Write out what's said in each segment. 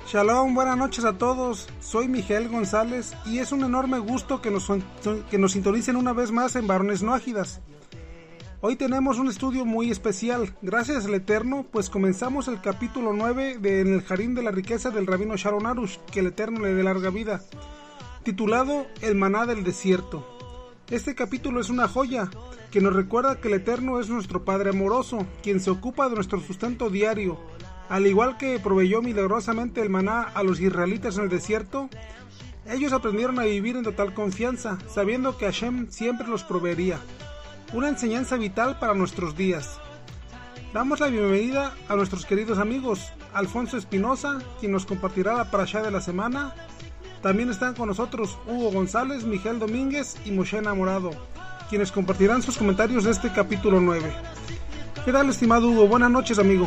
Shalom, buenas noches a todos. Soy Miguel González y es un enorme gusto que nos sintonicen una vez más en Varones No Ágidas. Hoy tenemos un estudio muy especial, gracias al Eterno, pues comenzamos el capítulo 9 de En el Jardín de la Riqueza del Rabino Sharon Arush, que el Eterno le dé larga vida, titulado El Maná del Desierto. Este capítulo es una joya que nos recuerda que el Eterno es nuestro Padre amoroso, quien se ocupa de nuestro sustento diario. Al igual que proveyó milagrosamente el maná a los israelitas en el desierto, ellos aprendieron a vivir en total confianza, sabiendo que Hashem siempre los proveería. Una enseñanza vital para nuestros días. Damos la bienvenida a nuestros queridos amigos, Alfonso Espinosa, quien nos compartirá la parashá de la semana. También están con nosotros Hugo González, Miguel Domínguez y Moshe Enamorado, quienes compartirán sus comentarios de este capítulo 9. ¿Qué tal, estimado Hugo? Buenas noches, amigo.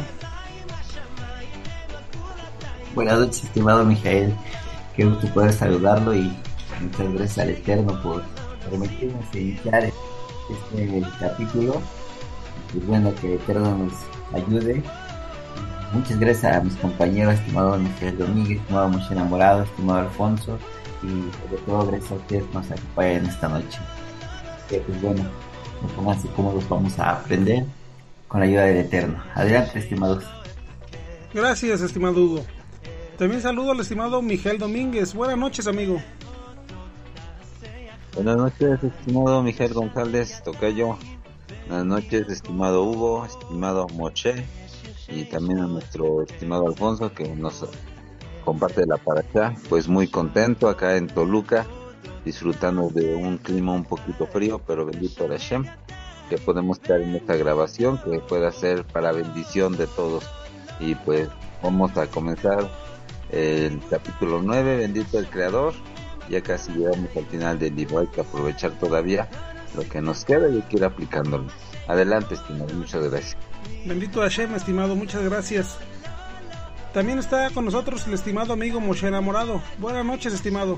Buenas noches, estimado Mijael. Qué gusto poder saludarlo y muchas gracias al Eterno por permitirnos iniciar este capítulo. Es bueno que el Eterno nos ayude. Muchas gracias a mis compañeros, estimado Mijael Domínguez, estimado Moshe Enamorado, estimado Alfonso, y sobre todo gracias a ustedes que nos acompañan esta noche. Pues bueno, nos pónganse cómodos, vamos a aprender con la ayuda del Eterno. Adelante, estimados. Gracias, estimado Hugo. También saludo al estimado Miguel Domínguez. Buenas noches, amigo. Buenas noches, estimado Miguel González, tocayo. Buenas noches, estimado Hugo, estimado Moshe, y también a nuestro estimado Alfonso, que nos comparte la parashá. Pues muy contento acá en Toluca, disfrutando de un clima un poquito frío, pero bendito el Hashem, que podemos estar en esta grabación, que pueda ser para bendición de todos. Y pues vamos a comenzar el capítulo 9, bendito el Creador. Ya casi llegamos al final del libro, hay que aprovechar todavía lo que nos queda y hay que ir aplicándolo. Adelante, estimado, muchas gracias. Bendito Hashem, estimado, muchas gracias. También está con nosotros el estimado amigo Moshe Enamorado. Buenas noches, estimado.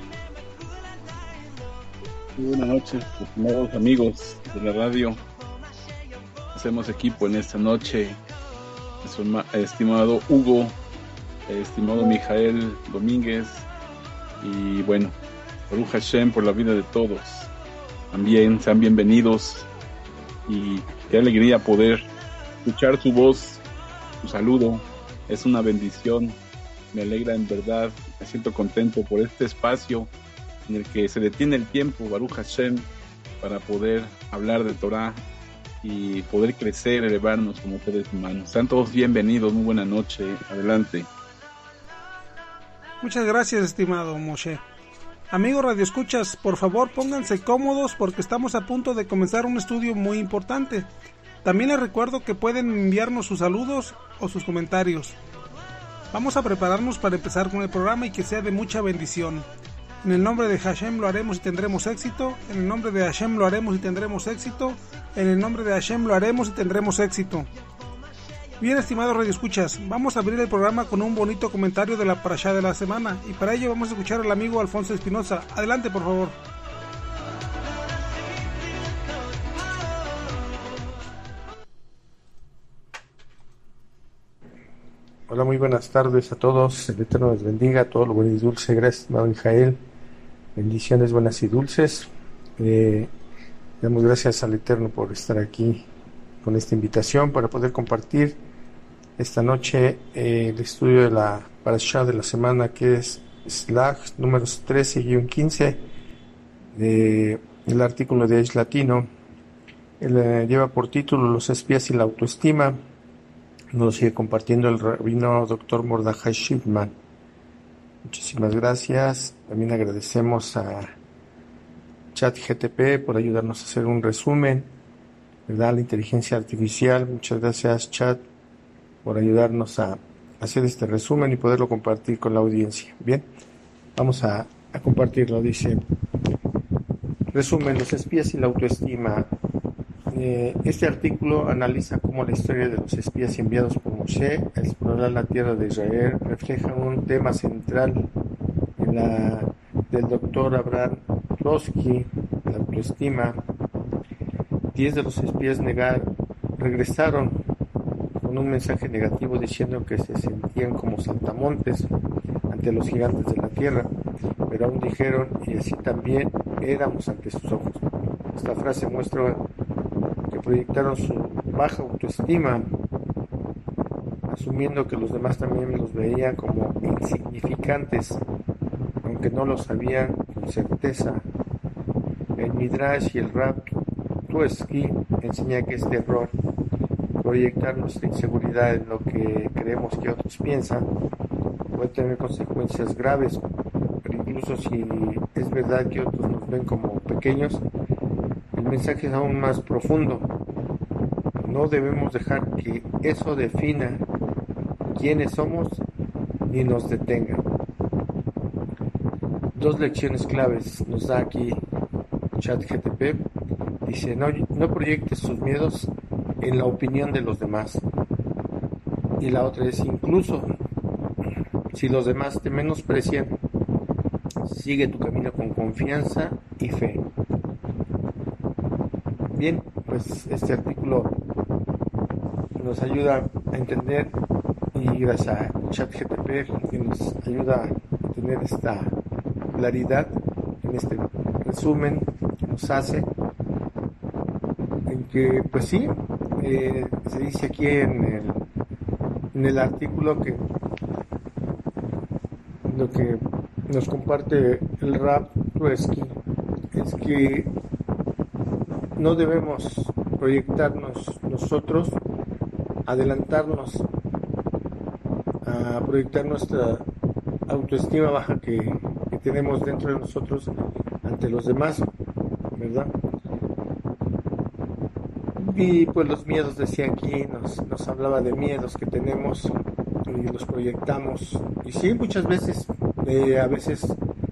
Buenas noches, estimados amigos de la radio. Hacemos equipo en esta noche. Estimado Hugo, estimado Mijael Domínguez, y bueno, Baruch Hashem por la vida de todos. También sean bienvenidos y qué alegría poder escuchar su voz, su saludo. Es una bendición, me alegra en verdad, me siento contento por este espacio en el que se detiene el tiempo, Baruch Hashem, para poder hablar de Torah y poder crecer, elevarnos como seres humanos. Sean todos bienvenidos, muy buena noche, adelante. Muchas gracias, estimado Moshe. Amigos radioescuchas, por favor pónganse cómodos porque estamos a punto de comenzar un estudio muy importante. También les recuerdo que pueden enviarnos sus saludos o sus comentarios. Vamos a prepararnos para empezar con el programa y que sea de mucha bendición. En el nombre de Hashem lo haremos y tendremos éxito. En el nombre de Hashem lo haremos y tendremos éxito. En el nombre de Hashem lo haremos y tendremos éxito. Bien, estimados radioescuchas, vamos a abrir el programa con un bonito comentario de la parashá de la semana. Y para ello vamos a escuchar al amigo Alfonso Espinosa. Adelante, por favor. Hola, muy buenas tardes a todos. El Eterno les bendiga, todo lo bueno y dulce. Gracias, estimado Mijael. Bendiciones buenas y dulces. Damos gracias al Eterno por estar aquí con esta invitación para poder compartir esta noche el estudio de la parashá de la semana, que es Slag números 13-15 del artículo de Aish Latino. Lleva por título Los espías y la autoestima. Nos sigue compartiendo el rabino Dr. Mordechai Shipman. Muchísimas gracias. También agradecemos a ChatGTP por ayudarnos a hacer un resumen, ¿verdad? La inteligencia artificial. Muchas gracias, Chat, por ayudarnos a hacer este resumen y poderlo compartir con la audiencia. Bien, vamos a compartirlo. Dice: resumen, los espías y la autoestima. Este artículo analiza cómo la historia de los espías enviados por Moshe a explorar la tierra de Israel refleja un tema central del doctor Abraham Trotsky, la autoestima. 10 de los espías regresaron con un mensaje negativo diciendo que se sentían como saltamontes ante los gigantes de la tierra, pero aún dijeron, y así también éramos ante sus ojos. Esta frase muestra que proyectaron su baja autoestima, asumiendo que los demás también los veían como insignificantes, aunque no lo sabían con certeza. El Midrash y el Rab Tueski enseña que este error, proyectar nuestra inseguridad en lo que creemos que otros piensan, puede tener consecuencias graves, pero incluso si es verdad que otros nos ven como pequeños, el mensaje es aún más profundo. No debemos dejar que eso defina quiénes somos ni nos detenga. Dos lecciones claves nos da aquí ChatGTP. Dice, no proyectes tus miedos en la opinión de los demás. Y la otra es, incluso si los demás te menosprecian, sigue tu camino con confianza y fe. Bien, pues este artículo nos ayuda a entender, y gracias a ChatGTP que nos ayuda a tener esta claridad en este resumen que nos hace, en que pues sí, se dice aquí en el artículo que lo que nos comparte el Rab Tueski es que no debemos proyectarnos nosotros, adelantarnos a proyectar nuestra autoestima baja que tenemos dentro de nosotros ante los demás, ¿verdad? Y pues los miedos, decía aquí, nos hablaba de miedos que tenemos y los proyectamos. Y sí, muchas veces, a veces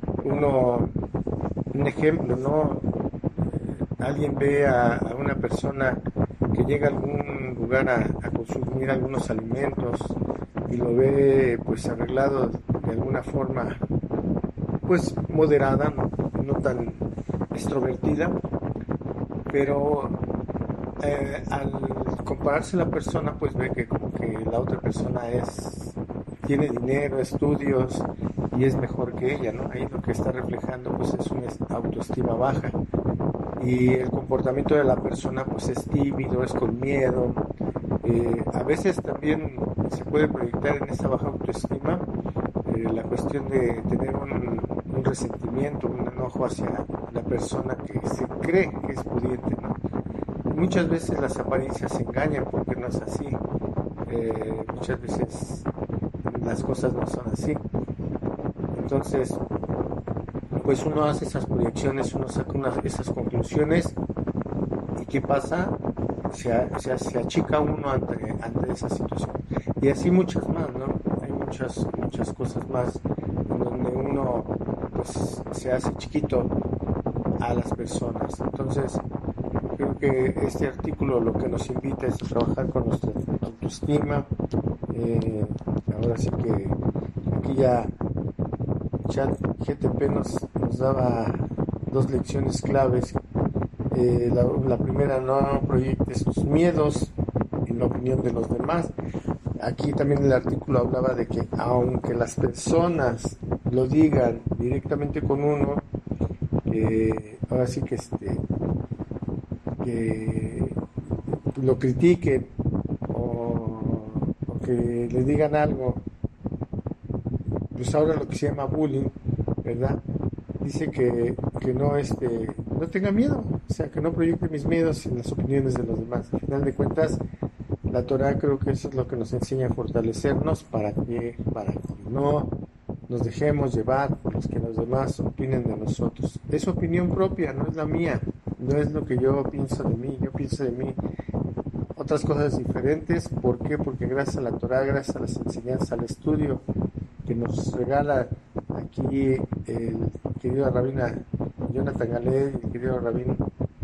un ejemplo, ¿no? Alguien ve a una persona que llega a algún lugar a consumir algunos alimentos y lo ve pues arreglado de alguna forma pues moderada, no tan extrovertida, pero al compararse la persona pues ve que como que la otra persona tiene dinero, estudios y es mejor que ella, ¿no? Ahí lo que está reflejando pues es una autoestima baja, y el comportamiento de la persona pues es tímido, es con miedo. A veces también se puede proyectar en esta baja autoestima la cuestión de tener un resentimiento, un enojo hacia la persona que se cree que es pudiente, ¿no? Muchas veces las apariencias engañan, porque no es así. Muchas veces las cosas no son así. Entonces, pues uno hace esas proyecciones, uno saca esas conclusiones, y ¿qué pasa? Se achica uno ante esa situación. Y así muchas más, ¿no? Hay muchas cosas más en donde uno pues se hace chiquito a las personas. Entonces, creo que este artículo lo que nos invita es a trabajar con nuestra autoestima. Ahora sí que aquí ya ChatGTP nos daba dos lecciones claves. La primera, no proyectes tus miedos en la opinión de los demás. Aquí también el artículo hablaba de que aunque las personas lo digan directamente con uno, ahora sí que lo critiquen o que le digan algo, pues ahora lo que se llama bullying, ¿verdad? Dice que no tenga miedo, o sea, que no proyecte mis miedos en las opiniones de los demás. Al final de cuentas, la Torah creo que eso es lo que nos enseña a fortalecernos para que no nos dejemos llevar por los que los demás opinen de nosotros. Es opinión propia, no es la mía, no es lo que yo pienso de mí. Yo pienso de mí otras cosas diferentes. ¿Por qué? Porque gracias a la Torah, gracias a las enseñanzas, al estudio que nos regala aquí el querido rabín Jonathan Galed y el querido rabín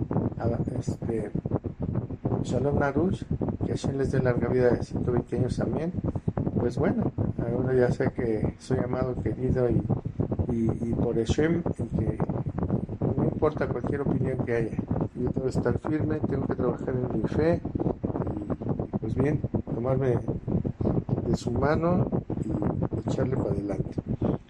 Shalom Narush, que Hashem les dé larga vida de 120 años también. Pues bueno, ahora ya sé que soy amado, querido y por Hashem, y que no importa cualquier opinión que haya, yo tengo que estar firme, tengo que trabajar en mi fe y pues bien, tomarme de su mano y echarle para adelante.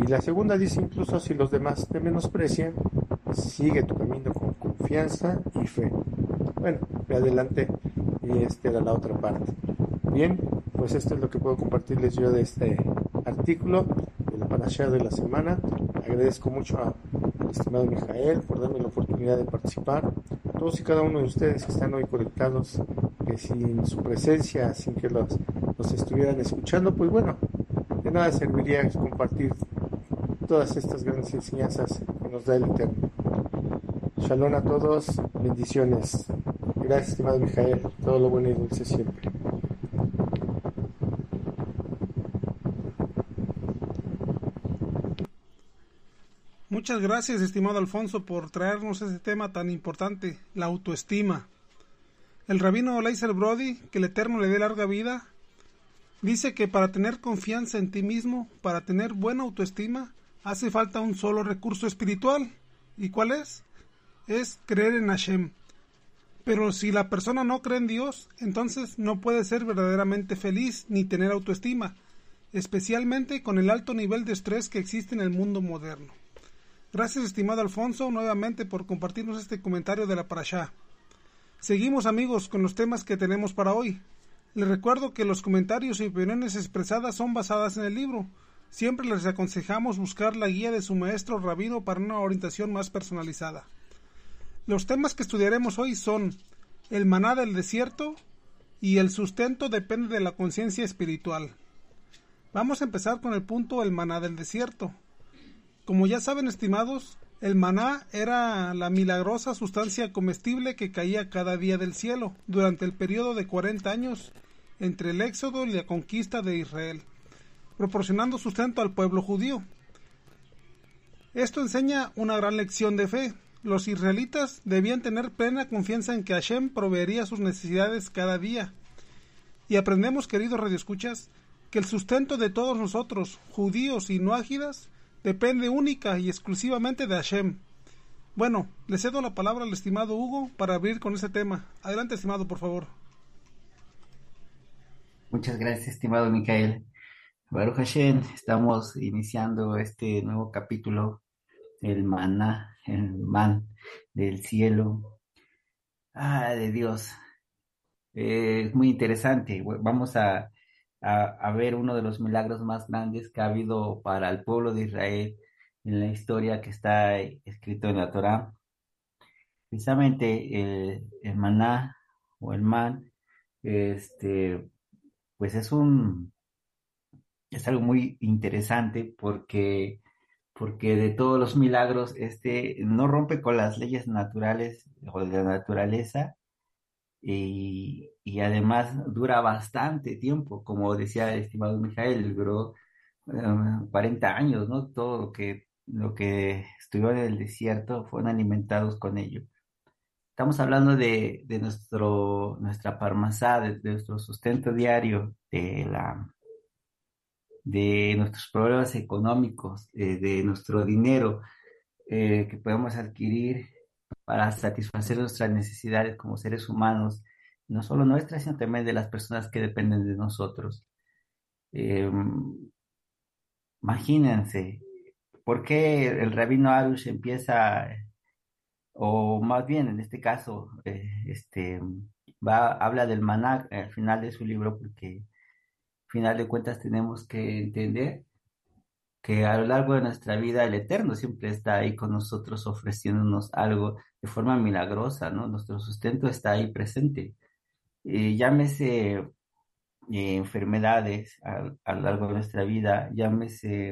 Y la segunda dice, incluso si los demás te menosprecian, sigue tu camino con confianza y fe. Bueno, de adelante, y esta era la otra parte. Bien, pues esto es lo que puedo compartirles yo de este artículo de la Parashá de la semana. Agradezco mucho al estimado Mijael por darme la oportunidad de participar. A todos y cada uno de ustedes que están hoy conectados, que sin su presencia, sin que los estuvieran escuchando, pues bueno, de nada serviría compartir todas estas grandes enseñanzas que nos da el Eterno. Shalom a todos, bendiciones. Gracias, estimado Mijael, todo lo bueno y dulce siempre. Muchas gracias, estimado Alfonso, por traernos ese tema tan importante, la autoestima. El rabino Leiser Brody, que el Eterno le dé larga vida, dice que para tener confianza en ti mismo, para tener buena autoestima, hace falta un solo recurso espiritual. ¿Y cuál es? Es creer en Hashem. Pero si la persona no cree en Dios, entonces no puede ser verdaderamente feliz ni tener autoestima, especialmente con el alto nivel de estrés que existe en el mundo moderno. Gracias, estimado Alfonso, nuevamente por compartirnos este comentario de la Parashá. Seguimos, amigos, con los temas que tenemos para hoy. Les recuerdo que los comentarios y opiniones expresadas son basadas en el libro. Siempre les aconsejamos buscar la guía de su maestro rabino para una orientación más personalizada. Los temas que estudiaremos hoy son el maná del desierto y el sustento depende de la conciencia espiritual. Vamos a empezar con el punto el maná del desierto. Como ya saben, estimados, el maná era la milagrosa sustancia comestible que caía cada día del cielo durante el periodo de 40 años entre el éxodo y la conquista de Israel, proporcionando sustento al pueblo judío. Esto enseña una gran lección de fe. Los israelitas debían tener plena confianza en que Hashem proveería sus necesidades cada día. Y aprendemos, queridos radioescuchas, que el sustento de todos nosotros, judíos y no ágidas, depende única y exclusivamente de Hashem. Bueno, le cedo la palabra al estimado Hugo para abrir con este tema. Adelante, estimado, por favor. Muchas gracias, estimado Micael. Baruch Hashem, estamos iniciando este nuevo capítulo, el maná, el man del cielo. De Dios. Es muy interesante. Vamos a ver uno de los milagros más grandes que ha habido para el pueblo de Israel en la historia que está escrito en la Torá. Precisamente el maná o el man, pues es algo muy interesante porque de todos los milagros, no rompe con las leyes naturales o de la naturaleza y además dura bastante tiempo, como decía el estimado Mijael, duró 40 años, ¿no? Todo lo que estuvo en el desierto fueron alimentados con ello. Estamos hablando de nuestra parmasá, de nuestro sustento diario, de nuestros problemas económicos, de nuestro dinero que podemos adquirir para satisfacer nuestras necesidades como seres humanos, no solo nuestras, sino también de las personas que dependen de nosotros. Eh, Imagínense, ¿por qué el rabino Arush empieza, o más bien en este caso, habla del maná al final de su libro? Porque al final de cuentas tenemos que entender que a lo largo de nuestra vida el Eterno siempre está ahí con nosotros ofreciéndonos algo de forma milagrosa, ¿no? Nuestro sustento está ahí presente. Llámese enfermedades a lo largo de nuestra vida, llámese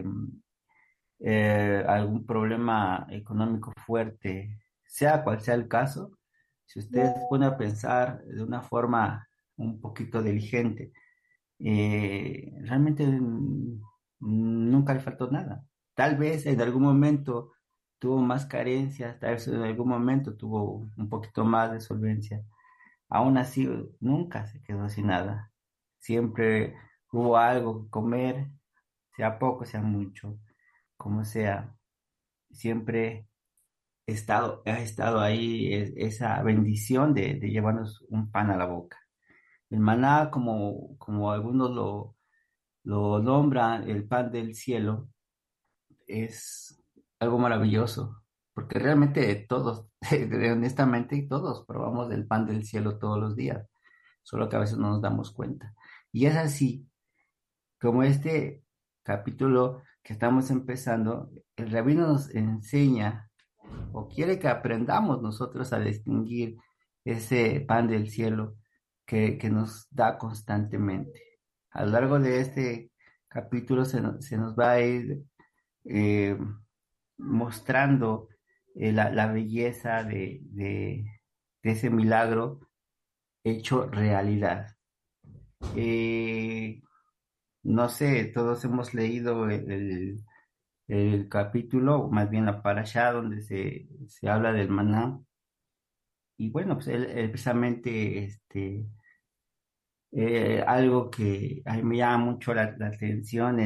algún problema económico fuerte, sea cual sea el caso, si usted se pone a pensar de una forma un poquito diligente, realmente nunca le faltó nada. Tal vez en algún momento tuvo más carencias, tal vez en algún momento tuvo un poquito más de solvencia. Aún así, nunca se quedó sin nada. Siempre hubo algo que comer, sea poco, sea mucho, como sea. Siempre ha estado ahí esa bendición de llevarnos un pan a la boca. El maná, como algunos lo nombran, el pan del cielo, es algo maravilloso, porque realmente todos, honestamente todos probamos del pan del cielo todos los días, solo que a veces no nos damos cuenta. Y es así como este capítulo que estamos empezando, el rabino nos enseña o quiere que aprendamos nosotros a distinguir ese pan del cielo que nos da constantemente. A lo largo de este capítulo se nos va a ir eh, mostrando la belleza de ese milagro hecho realidad. Eh, no sé, todos hemos leído el capítulo, o más bien la parashá donde se habla del maná. Y bueno, pues él precisamente algo que a mí me llama mucho la atención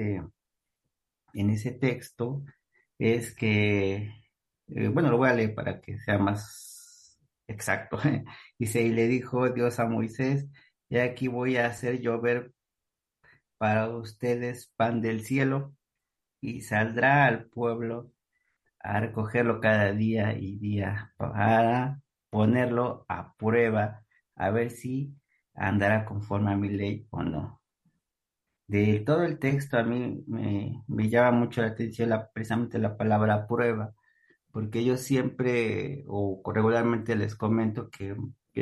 en ese texto es que, bueno, lo voy a leer para que sea más exacto. Dice, y le dijo Dios a Moisés, y aquí voy a hacer llover para ustedes pan del cielo, y saldrá al pueblo a recogerlo cada día y día para ponerlo a prueba, a ver si andará conforme a mi ley o no. De todo el texto a mí me llama mucho la atención precisamente la palabra prueba, porque yo siempre o regularmente les comento que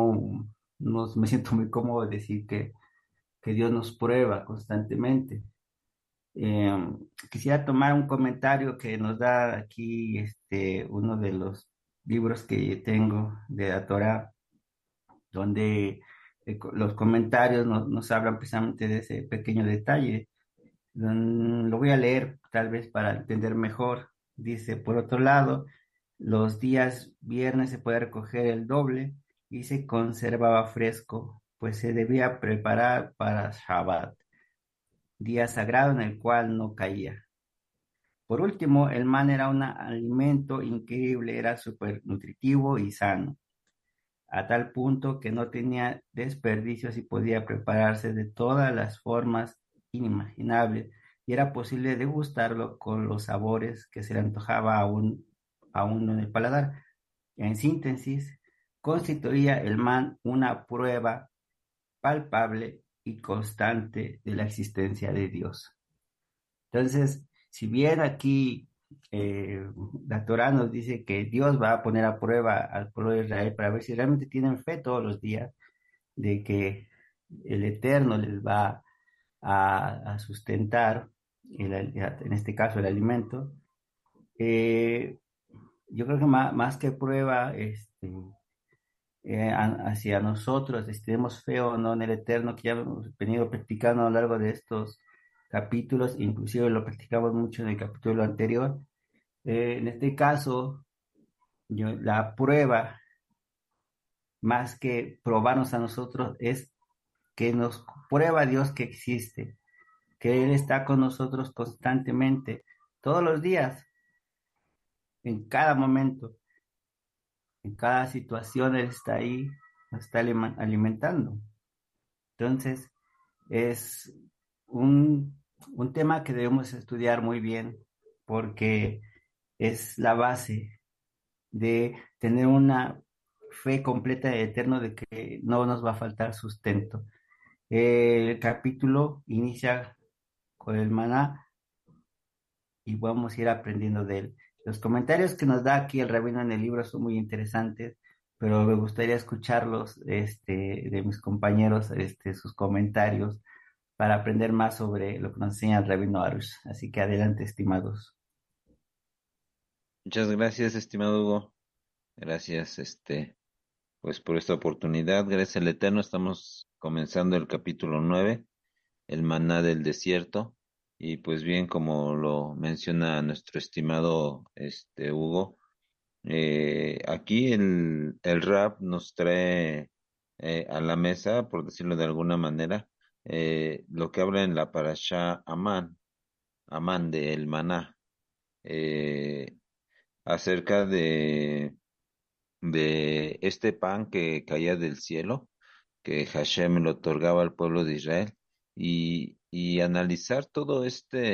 no me siento muy cómodo decir que Dios nos prueba constantemente. Eh, Quisiera tomar un comentario que nos da aquí uno de los libros que tengo de la Torah, donde los comentarios nos hablan precisamente de ese pequeño detalle. Lo voy a leer tal vez para entender mejor. Dice, por otro lado, los días viernes se puede recoger el doble y se conservaba fresco, pues se debía preparar para Shabbat, día sagrado en el cual no caía. Por último, el man era un alimento increíble, era súper nutritivo y sano, a tal punto que no tenía desperdicios y podía prepararse de todas las formas inimaginables y era posible degustarlo con los sabores que se le antojaba a uno en el paladar. En síntesis, constituía el man una prueba palpable y constante de la existencia de Dios. Entonces, si bien aquí eh, la Torá nos dice que Dios va a poner a prueba al pueblo de Israel para ver si realmente tienen fe todos los días de que el Eterno les va a sustentar, en este caso el alimento, eh, yo creo que más que prueba hacia nosotros, si tenemos fe o no en el Eterno, que ya hemos venido practicando a lo largo de estos capítulos, inclusive lo practicamos mucho en el capítulo anterior. En este caso, la prueba, más que probarnos a nosotros, es que nos prueba Dios que existe, que Él está con nosotros constantemente, todos los días, en cada momento, en cada situación, Él está ahí, nos está alimentando. Entonces, es un tema que debemos estudiar muy bien porque es la base de tener una fe completa y eterna de que no nos va a faltar sustento. El capítulo inicia con el maná y vamos a ir aprendiendo de él. Los comentarios que nos da aquí el rabino en el libro son muy interesantes, pero me gustaría escucharlos de mis compañeros, sus comentarios para aprender más sobre lo que nos enseña el rabino Arush. Así que adelante, estimados. Muchas gracias, estimado Hugo. Gracias, pues por esta oportunidad. Gracias al Eterno. Estamos comenzando el capítulo 9, el maná del desierto. Y pues bien, como lo menciona nuestro estimado Hugo, aquí el rap nos trae a la mesa, por decirlo de alguna manera, lo que habla en la parashá Amán, Amán del maná, eh, acerca de este pan que caía del cielo, que Hashem le otorgaba al pueblo de Israel, y analizar todo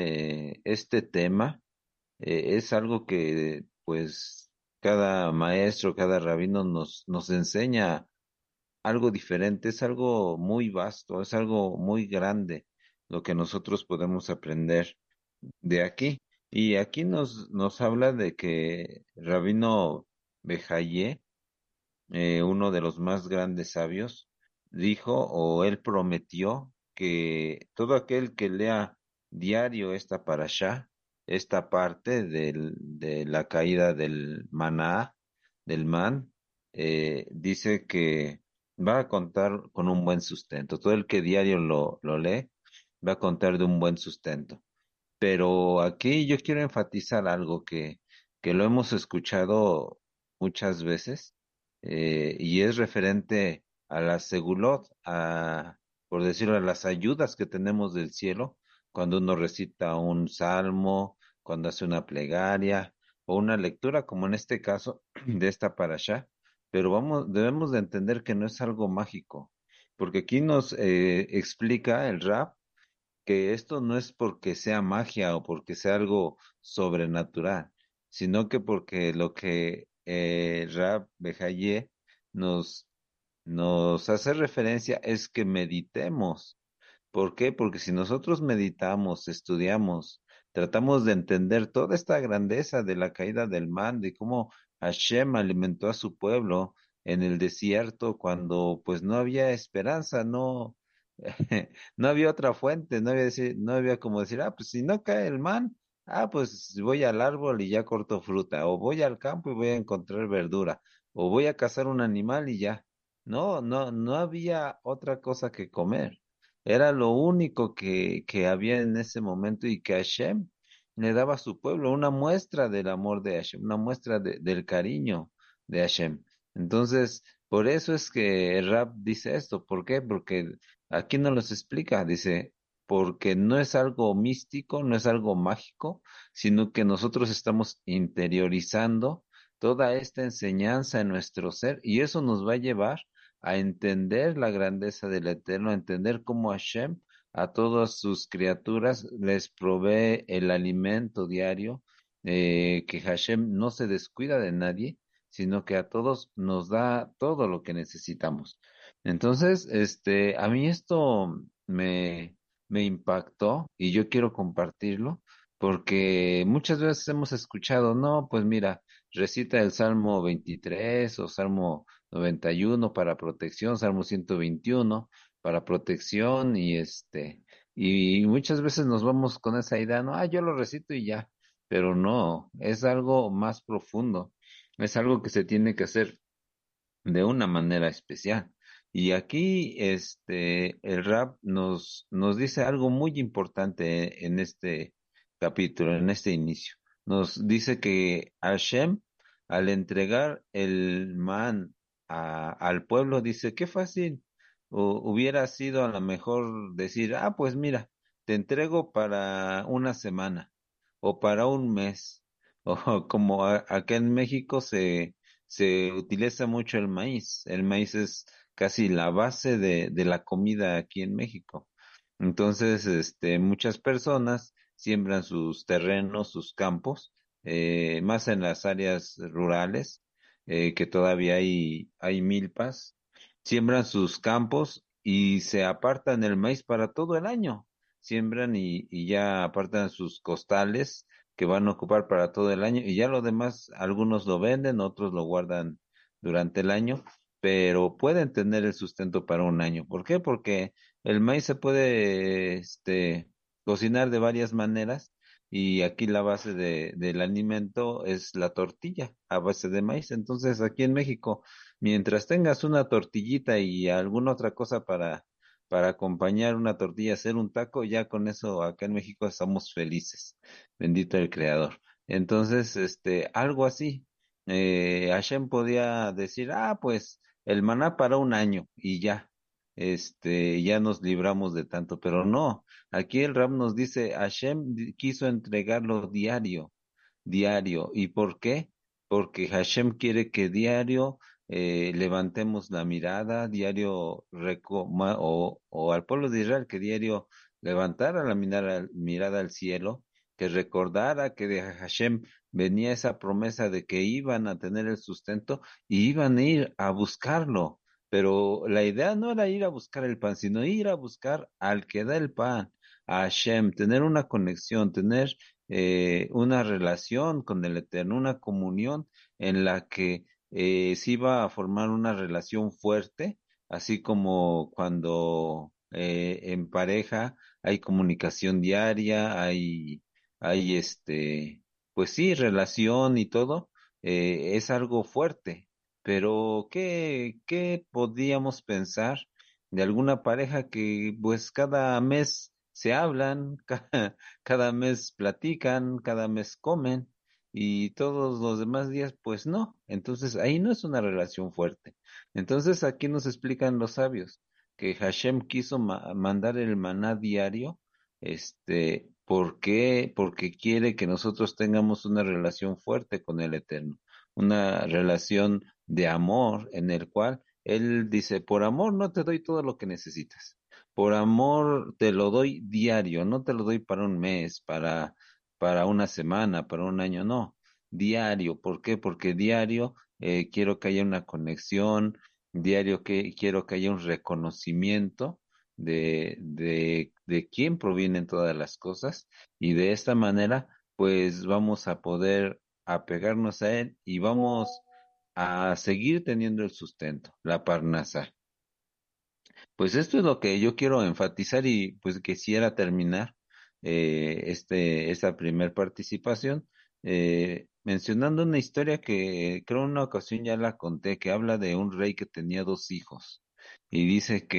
este tema. Es algo que pues cada maestro, cada rabino nos enseña algo diferente, es algo muy vasto, es algo muy grande lo que nosotros podemos aprender de aquí. Y aquí nos habla de que Rabino Bejaye, uno de los más grandes sabios, dijo o él prometió que todo aquel que lea diario esta parashá, esta parte de la caída del maná, del man, dice que va a contar con un buen sustento. Todo el que diario lo lee va a contar de un buen sustento. Pero aquí yo quiero enfatizar algo que lo hemos escuchado muchas veces, y es referente a la segulot, por decirlo, a las ayudas que tenemos del cielo cuando uno recita un salmo, cuando hace una plegaria o una lectura, como en este caso de esta parashá. Pero debemos de entender que no es algo mágico, porque aquí nos explica el Rab que esto no es porque sea magia o porque sea algo sobrenatural, sino que porque lo que Rab Bejaye nos, nos hace referencia es que meditemos. ¿Por qué? Porque si nosotros meditamos, estudiamos, tratamos de entender toda esta grandeza de la caída del man, de cómo Hashem alimentó a su pueblo en el desierto cuando pues no había esperanza, no, no había otra fuente, no había como decir, pues si no cae el man, pues voy al árbol y ya corto fruta, o voy al campo y voy a encontrar verdura, o voy a cazar un animal y ya. No había otra cosa que comer. Era lo único que había en ese momento y que Hashem le daba a su pueblo, una muestra del amor de Hashem, una muestra del cariño de Hashem. Entonces, por eso es que el Rab dice esto. ¿Por qué? Porque aquí nos los explica. Dice, porque no es algo místico, no es algo mágico, sino que nosotros estamos interiorizando toda esta enseñanza en nuestro ser y eso nos va a llevar a entender la grandeza del Eterno, a entender cómo Hashem a todas sus criaturas les provee el alimento diario, que Hashem no se descuida de nadie, sino que a todos nos da todo lo que necesitamos. Entonces, a mí esto me impactó y yo quiero compartirlo porque muchas veces hemos escuchado, no, pues mira, recita el Salmo 23 o Salmo 91 para protección, Salmo 121 para protección y muchas veces nos vamos con esa idea, no, yo lo recito y ya, pero no, es algo más profundo, es algo que se tiene que hacer de una manera especial. Y aquí, el rap nos dice algo muy importante en este capítulo, en este inicio. Nos dice que Hashem, al entregar el man al pueblo, dice, qué fácil hubiera sido a lo mejor decir, pues mira, te entrego para una semana o para un mes, o como acá en México se utiliza mucho el maíz. El maíz es casi la base de la comida aquí en México. Entonces, muchas personas siembran sus terrenos, sus campos, más en las áreas rurales, que todavía hay milpas, siembran sus campos y se apartan el maíz para todo el año. Siembran y ya apartan sus costales que van a ocupar para todo el año y ya lo demás, algunos lo venden, otros lo guardan durante el año, pero pueden tener el sustento para un año. ¿Por qué? Porque el maíz se puede, cocinar de varias maneras y aquí la base del alimento es la tortilla a base de maíz. Entonces, aquí en México, mientras tengas una tortillita y alguna otra cosa para acompañar una tortilla, hacer un taco, ya con eso acá en México estamos felices. Bendito el Creador. Entonces, algo así. Hashem podía decir, pues el maná para un año y ya, ya nos libramos de tanto, pero no. Aquí el Ram nos dice, Hashem quiso entregarlo diario, diario. ¿Y por qué? Porque Hashem quiere que diario levantemos la mirada diario o al pueblo de Israel que diario levantara la mirada al cielo, que recordara que de Hashem venía esa promesa de que iban a tener el sustento y iban a ir a buscarlo. Pero la idea no era ir a buscar el pan, sino ir a buscar al que da el pan, a Hashem, tener una conexión, tener una relación con el Eterno, una comunión en la que se iba a formar una relación fuerte, así como cuando en pareja hay comunicación diaria, hay pues sí, relación y todo, es algo fuerte. Pero ¿qué podíamos pensar de alguna pareja que pues cada mes se hablan, cada mes platican, cada mes comen y todos los demás días pues no? Entonces ahí no es una relación fuerte. Entonces aquí nos explican los sabios que Hashem quiso mandar el maná diario, ¿por qué? Porque quiere que nosotros tengamos una relación fuerte con el Eterno, una relación de amor en el cual Él dice, por amor no te doy todo lo que necesitas, por amor te lo doy diario, no te lo doy para un mes, para una semana, para un año, no, diario. ¿Por qué? Porque diario quiero que haya una conexión, diario que quiero que haya un reconocimiento de quién provienen todas las cosas y de esta manera pues vamos a poder apegarnos a él y vamos a seguir teniendo el sustento, la parnasa. Pues esto es lo que yo quiero enfatizar y pues quisiera terminar esta primer participación mencionando una historia que creo en una ocasión ya la conté, que habla de un rey que tenía dos hijos y dice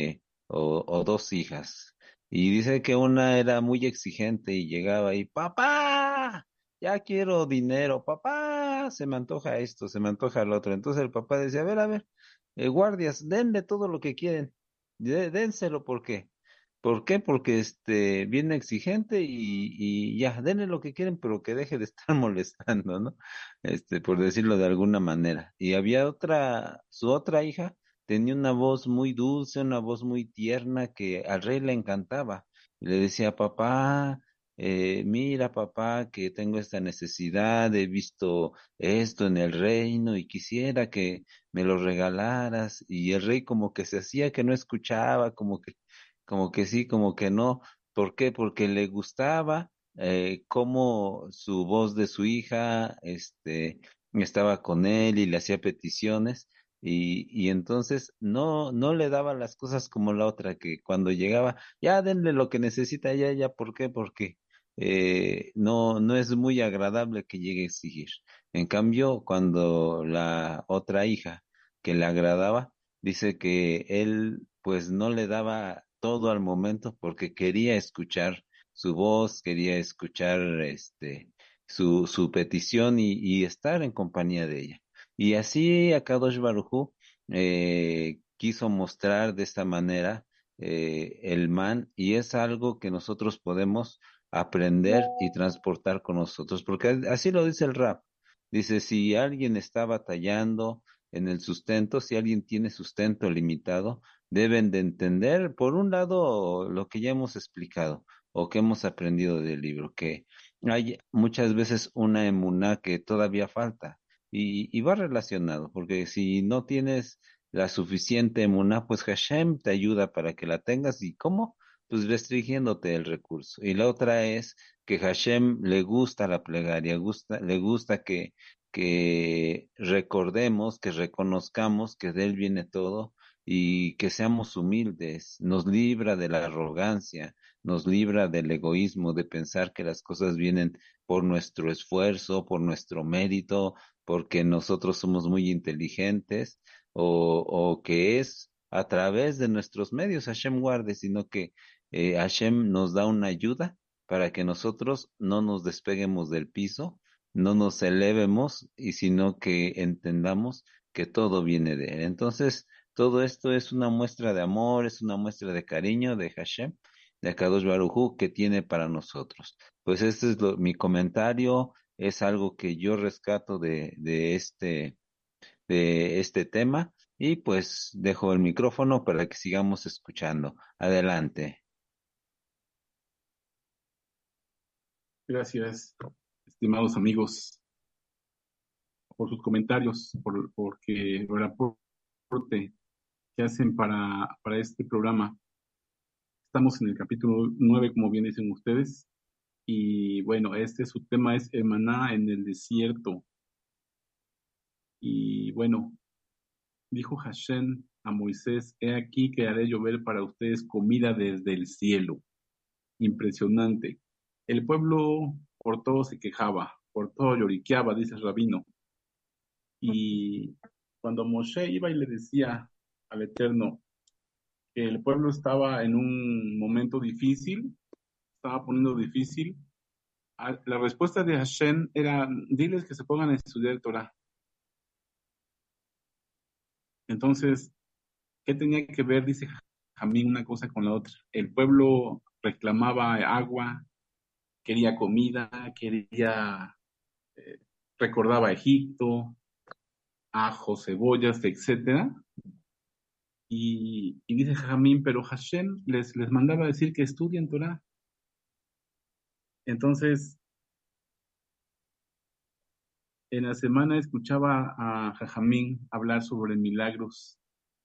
o dos hijas, y dice que una era muy exigente y llegaba y, papá, ya quiero dinero, papá, se me antoja esto, se me antoja lo otro. Entonces el papá decía, a ver, guardias, denle todo lo que quieren. Dénselo, ¿por qué? ¿Por qué? Porque viene exigente y ya, denle lo que quieren, pero que deje de estar molestando, ¿no? Por decirlo de alguna manera. Y había su otra hija tenía una voz muy dulce, una voz muy tierna que al rey le encantaba. Y le decía, papá, mira, papá, que tengo esta necesidad, he visto esto en el reino y quisiera que me lo regalaras. Y el rey como que se hacía que no escuchaba, como que sí, como que no. ¿Por qué? Porque le gustaba cómo su voz de su hija, estaba con él y le hacía peticiones. Y entonces no le daba las cosas como la otra, que cuando llegaba, ya denle lo que necesita, ya, ¿por qué? Porque no es muy agradable que llegue a exigir. En cambio, cuando la otra hija que le agradaba, dice que él pues no le daba todo al momento porque quería escuchar su voz, quería escuchar su petición y estar en compañía de ella. Y así Akadosh Baruj Hu quiso mostrar de esta manera el man, y es algo que nosotros podemos aprender y transportar con nosotros, porque así lo dice el rap. Dice, si alguien está batallando en el sustento, si alguien tiene sustento limitado, deben de entender, por un lado, lo que ya hemos explicado o que hemos aprendido del libro, que hay muchas veces una emuná que todavía falta y va relacionado, porque si no tienes la suficiente emuná, pues Hashem te ayuda para que la tengas. ¿Y cómo? Pues restringiéndote el recurso. Y la otra es que Hashem le gusta la plegaria, le gusta que recordemos, que reconozcamos que de Él viene todo y que seamos humildes. Nos libra de la arrogancia, nos libra del egoísmo, de pensar que las cosas vienen por nuestro esfuerzo, por nuestro mérito, porque nosotros somos muy inteligentes o que es a través de nuestros medios, Hashem guarde, sino que Hashem nos da una ayuda para que nosotros no nos despeguemos del piso, no nos elevemos, y sino que entendamos que todo viene de Él. Entonces, todo esto es una muestra de amor, es una muestra de cariño de Hashem, de Akadosh Baruj Hu, que tiene para nosotros. Pues este es mi comentario, es algo que yo rescato de este tema y pues dejo el micrófono para que sigamos escuchando. Adelante. Gracias, estimados amigos, por sus comentarios, porque el aporte que hacen para este programa. Estamos en el capítulo 9, como bien dicen ustedes, y bueno, su tema es el maná en el desierto. Y bueno, dijo Hashem a Moisés: he aquí que haré llover para ustedes comida desde el cielo. Impresionante. El pueblo por todo se quejaba, por todo lloriqueaba, dice el rabino. Y cuando Moshe iba y le decía al Eterno que el pueblo estaba en un momento difícil, estaba poniendo difícil, la respuesta de Hashem era: diles que se pongan a estudiar el Torah. Entonces, ¿qué tenía que ver, dice Jamín, una cosa con la otra? El pueblo reclamaba agua, quería comida, recordaba Egipto, ajos, cebollas, etcétera. Y dice Jamín, pero Hashem les mandaba decir que estudien Torah. Entonces, en la semana escuchaba a Jajamín hablar sobre milagros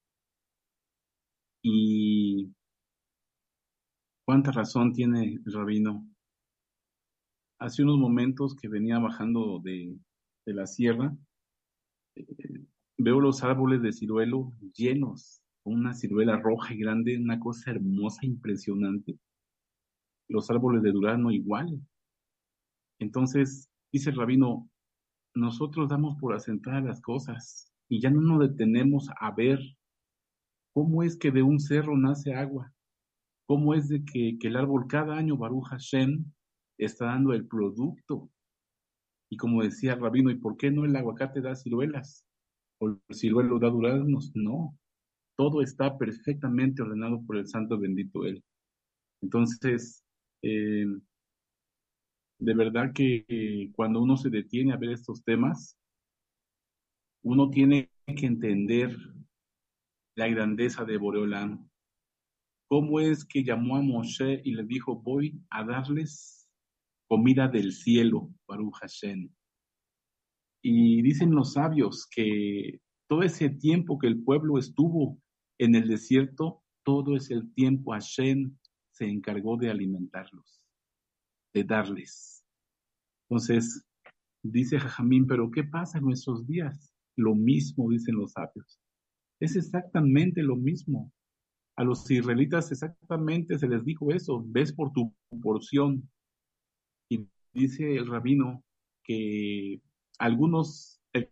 y cuánta razón tiene el rabino. Hace unos momentos que venía bajando de la sierra, eh, veo los árboles de ciruelo llenos, con una ciruela roja y grande, una cosa hermosa, impresionante. Los árboles de durazno igual. Entonces, dice el rabino, nosotros damos por asentadas las cosas y ya no nos detenemos a ver cómo es que de un cerro nace agua, cómo es de que el árbol cada año, Baruch Hashem, está dando el producto. Y como decía el rabino, ¿y por qué no el aguacate da ciruelas? ¿O el ciruelo da duraznos? No, todo está perfectamente ordenado por el santo bendito Él. Entonces, eh, de verdad que cuando uno se detiene a ver estos temas, uno tiene que entender la grandeza de Boreolán. ¿Cómo es que llamó a Moshe y le dijo: voy a darles comida del cielo, Baruch Hashem? Y dicen los sabios que todo ese tiempo que el pueblo estuvo en el desierto, todo ese tiempo Hashem se encargó de alimentarlos, de darles. Entonces, dice Jajamín, pero ¿qué pasa en nuestros días? Lo mismo, dicen los sabios. Es exactamente lo mismo. A los israelitas exactamente se les dijo eso: ves por tu porción. Y dice el rabino que algunos, el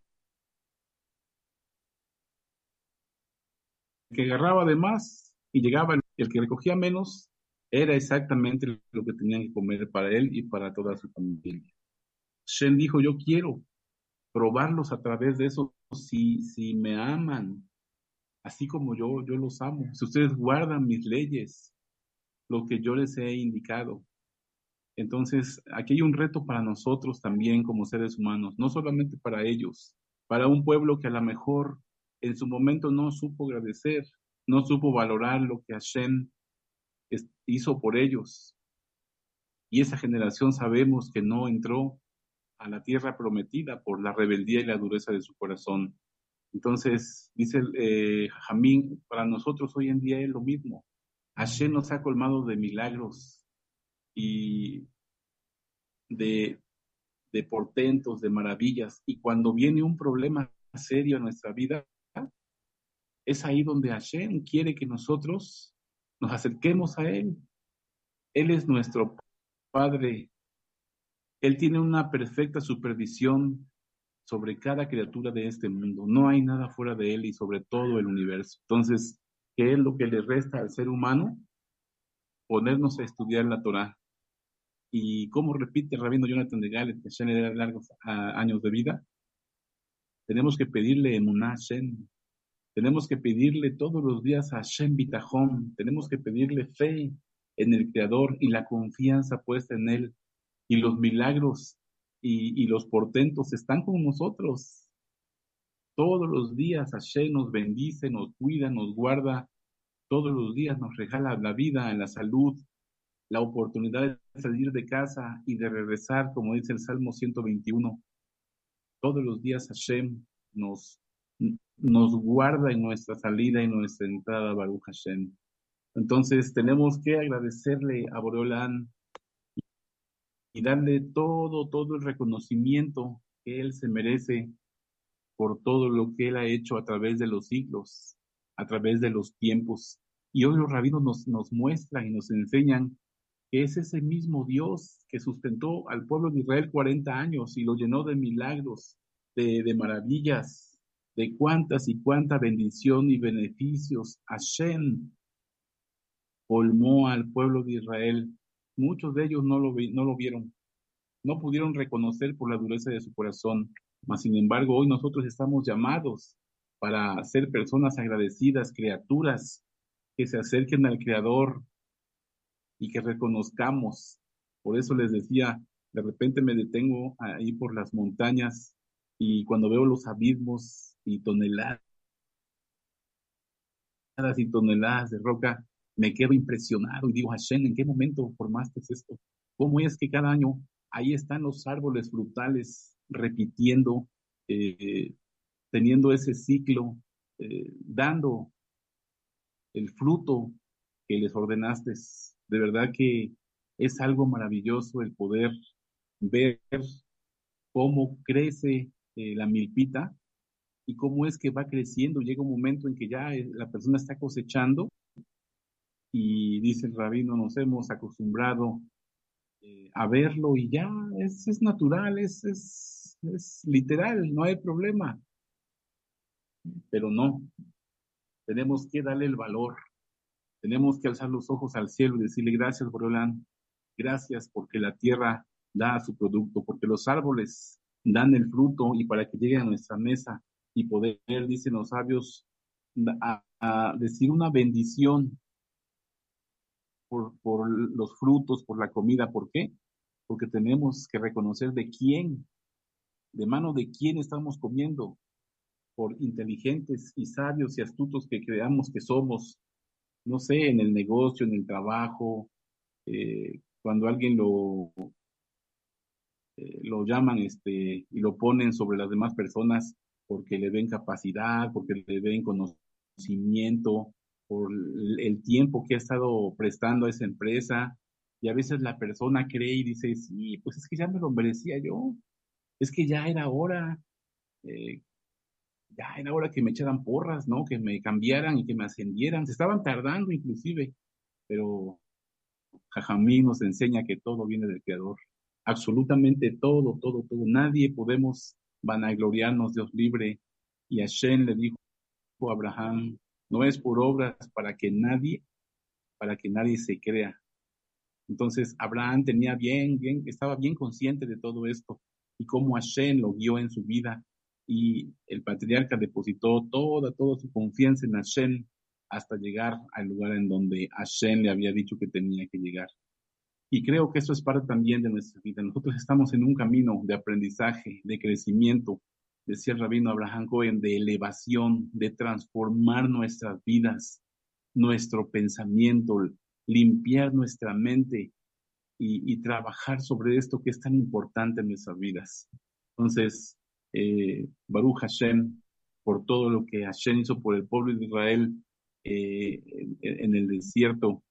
que agarraba de más y llegaba, el que recogía menos, era exactamente lo que tenían que comer para él y para toda su familia. Shem dijo: yo quiero probarlos a través de eso, si me aman, así como yo los amo, si ustedes guardan mis leyes, lo que yo les he indicado. Entonces, aquí hay un reto para nosotros también como seres humanos, no solamente para ellos, para un pueblo que a lo mejor en su momento no supo agradecer, no supo valorar lo que Hashem hizo por ellos. Y esa generación sabemos que no entró a la tierra prometida por la rebeldía y la dureza de su corazón. Entonces, dice Jamín, para nosotros hoy en día es lo mismo. Hashem nos ha colmado de milagros y de, de portentos, de maravillas. Y cuando viene un problema serio en nuestra vida, es ahí donde Hashem quiere que nosotros nos acerquemos a Él. Él es nuestro Padre. Él tiene una perfecta supervisión sobre cada criatura de este mundo. No hay nada fuera de Él y sobre todo el universo. Entonces, ¿qué es lo que le resta al ser humano? Ponernos a estudiar la Torá. Y como repite el rabino Jonathan de Galet, que Hashem le da largos años de vida, tenemos que pedirle emuná a Hashem. Tenemos que pedirle todos los días a Hashem Bitajón. Tenemos que pedirle fe en el Creador y la confianza puesta en Él. Y los milagros y los portentos están con nosotros. Todos los días Hashem nos bendice, nos cuida, nos guarda. Todos los días nos regala la vida, la salud, la oportunidad de salir de casa y de regresar, como dice el Salmo 121. Todos los días Hashem nos guarda en nuestra salida y nuestra entrada, Baruch Hashem. Entonces tenemos que agradecerle a Boreolán y darle todo el reconocimiento que él se merece por todo lo que él ha hecho a través de los siglos, a través de los tiempos. Y hoy los rabinos nos muestran y nos enseñan que es ese mismo Dios que sustentó al pueblo de Israel 40 años y lo llenó de milagros, de maravillas, de cuántas y cuánta bendición y beneficios. Hashem colmó al pueblo de Israel. Muchos de ellos no lo vieron, no pudieron reconocer por la dureza de su corazón. Mas, sin embargo, hoy nosotros estamos llamados para ser personas agradecidas, criaturas que se acerquen al Creador y que reconozcamos. Por eso les decía, de repente me detengo ahí por las montañas y cuando veo los abismos y toneladas y toneladas de roca, me quedo impresionado y digo, Hashem, ¿en qué momento formaste esto? ¿Cómo es que cada año ahí están los árboles frutales repitiendo, teniendo ese ciclo, dando el fruto que les ordenaste? De verdad que es algo maravilloso el poder ver cómo crece la milpita y cómo es que va creciendo. Llega un momento en que ya la persona está cosechando y dice el rabino, nos hemos acostumbrado a verlo y ya es natural, es literal, no hay problema. Pero no, tenemos que darle el valor, tenemos que alzar los ojos al cielo y decirle gracias, Boreolán, gracias porque la tierra da su producto, porque los árboles dan el fruto y para que llegue a nuestra mesa y poder, dicen los sabios, a decir una bendición por los frutos, por la comida. ¿Por qué? Porque tenemos que reconocer de quién, de mano de quién estamos comiendo, por inteligentes y sabios y astutos que creamos que somos, no sé, en el negocio, en el trabajo, cuando alguien lo llaman y lo ponen sobre las demás personas porque le ven capacidad, porque le ven conocimiento, por el tiempo que ha estado prestando a esa empresa, y a veces la persona cree y dice, sí, pues es que ya me lo merecía yo, es que eh, ya era hora que me echaran porras, ¿no? Que me cambiaran y que me ascendieran, se estaban tardando inclusive, pero Jajamí nos enseña que todo viene del Creador, absolutamente todo, nadie podemos vanagloriarnos, Dios libre, y Hashem le dijo a Abraham, no es por obras para que nadie se crea. Entonces Abraham estaba bien consciente de todo esto y cómo Hashem lo guió en su vida y el patriarca depositó toda su confianza en Hashem hasta llegar al lugar en donde Hashem le había dicho que tenía que llegar. Y creo que eso es parte también de nuestra vida. Nosotros estamos en un camino de aprendizaje, de crecimiento, decía el rabino Abraham Cohen, de elevación, de transformar nuestras vidas, nuestro pensamiento, limpiar nuestra mente y trabajar sobre esto que es tan importante en nuestras vidas. Entonces, Baruch Hashem, por todo lo que Hashem hizo por el pueblo de Israel en el desierto.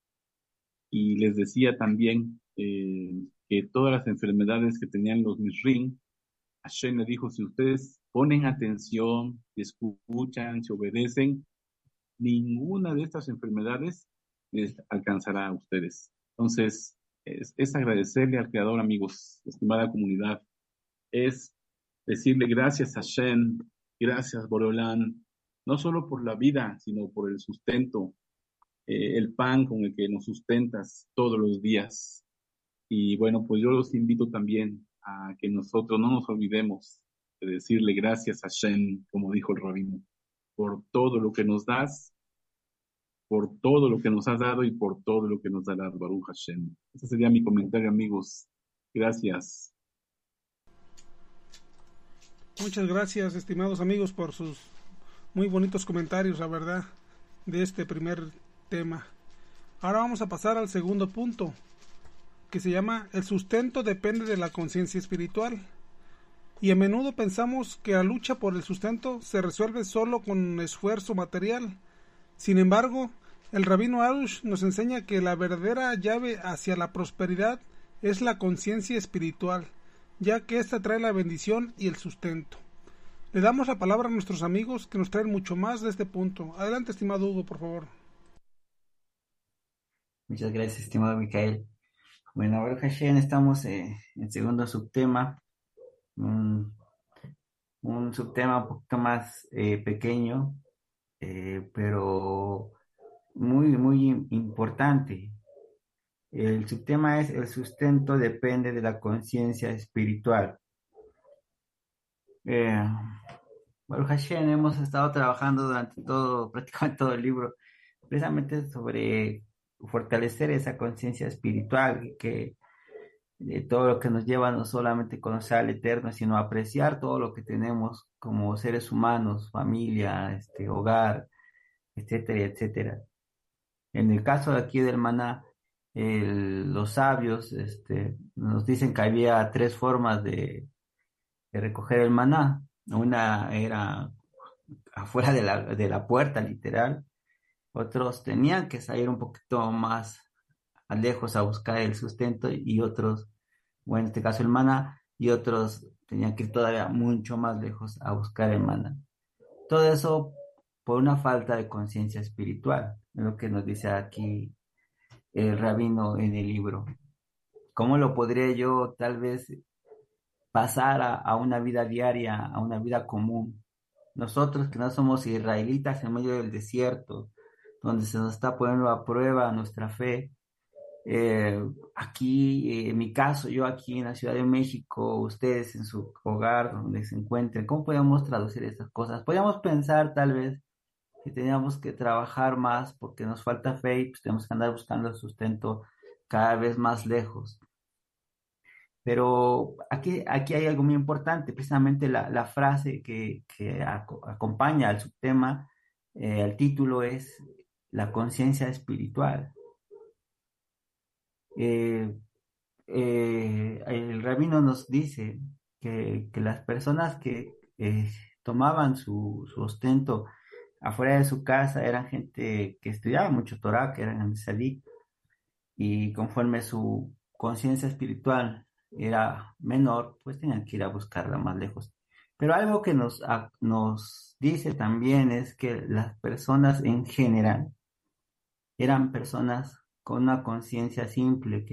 Y les decía también que todas las enfermedades que tenían los Mishrim, Hashem le dijo, si ustedes ponen atención, escuchan, se obedecen, ninguna de estas enfermedades les alcanzará a ustedes. Entonces, es agradecerle al Creador, amigos, estimada comunidad, es decirle gracias a Hashem, gracias Boreolán, no solo por la vida, sino por el sustento, el pan con el que nos sustentas todos los días. Y bueno, pues yo los invito también a que nosotros no nos olvidemos de decirle gracias a Hashem, como dijo el rabino, por todo lo que nos das, por todo lo que nos has dado y por todo lo que nos dará Baruch Hashem. Ese sería mi comentario, amigos. Gracias. Muchas gracias, estimados amigos, por sus muy bonitos comentarios, la verdad, de este primer tema. Ahora vamos a pasar al segundo punto, que se llama el sustento depende de la conciencia espiritual. Y a menudo pensamos que la lucha por el sustento se resuelve solo con esfuerzo material. Sin embargo, el rabino Arush nos enseña que la verdadera llave hacia la prosperidad es la conciencia espiritual, ya que ésta trae la bendición y el sustento. Le damos la palabra a nuestros amigos que nos traen mucho más de este punto. Adelante, estimado Hugo, por favor. Muchas gracias, estimado Micael. Bueno, ahora Hashem, estamos en segundo subtema, un, un subtema un poquito más pequeño, pero muy importante. El subtema es el sustento depende de la conciencia espiritual. Eh, bueno, Hashem, hemos estado trabajando durante prácticamente todo el libro, precisamente sobre fortalecer esa conciencia espiritual que de todo lo que nos lleva no solamente a conocer al Eterno, sino a apreciar todo lo que tenemos como seres humanos, familia, hogar, etcétera, etcétera. En el caso de aquí del maná, los sabios nos dicen que había tres formas de recoger el maná. Una era afuera de la puerta, literal. Otros tenían que salir un poquito más lejos a buscar el sustento y otros, bueno, en este caso el maná, y otros tenían que ir todavía mucho más lejos a buscar el maná. Todo eso por una falta de conciencia espiritual, es lo que nos dice aquí el rabino en el libro. ¿Cómo lo podría yo tal vez pasar a una vida diaria, a una vida común? Nosotros que no somos israelitas en medio del desierto, donde se nos está poniendo a prueba nuestra fe. Aquí, en mi caso, yo aquí en la Ciudad de México, ustedes en su hogar, donde se encuentren, ¿cómo podemos traducir estas cosas? Podríamos pensar tal vez que teníamos que trabajar más porque nos falta fe y pues tenemos que andar buscando el sustento cada vez más lejos. Pero aquí hay algo muy importante, precisamente la frase que acompaña al subtema, al título es la conciencia espiritual. Eh, el rabino nos dice que las personas que tomaban su sustento afuera de su casa eran gente que estudiaba mucho Torah, que eran tzadik, y conforme su conciencia espiritual era menor, pues tenían que ir a buscarla más lejos. Pero algo que nos dice también es que las personas en general eran personas con una conciencia simple,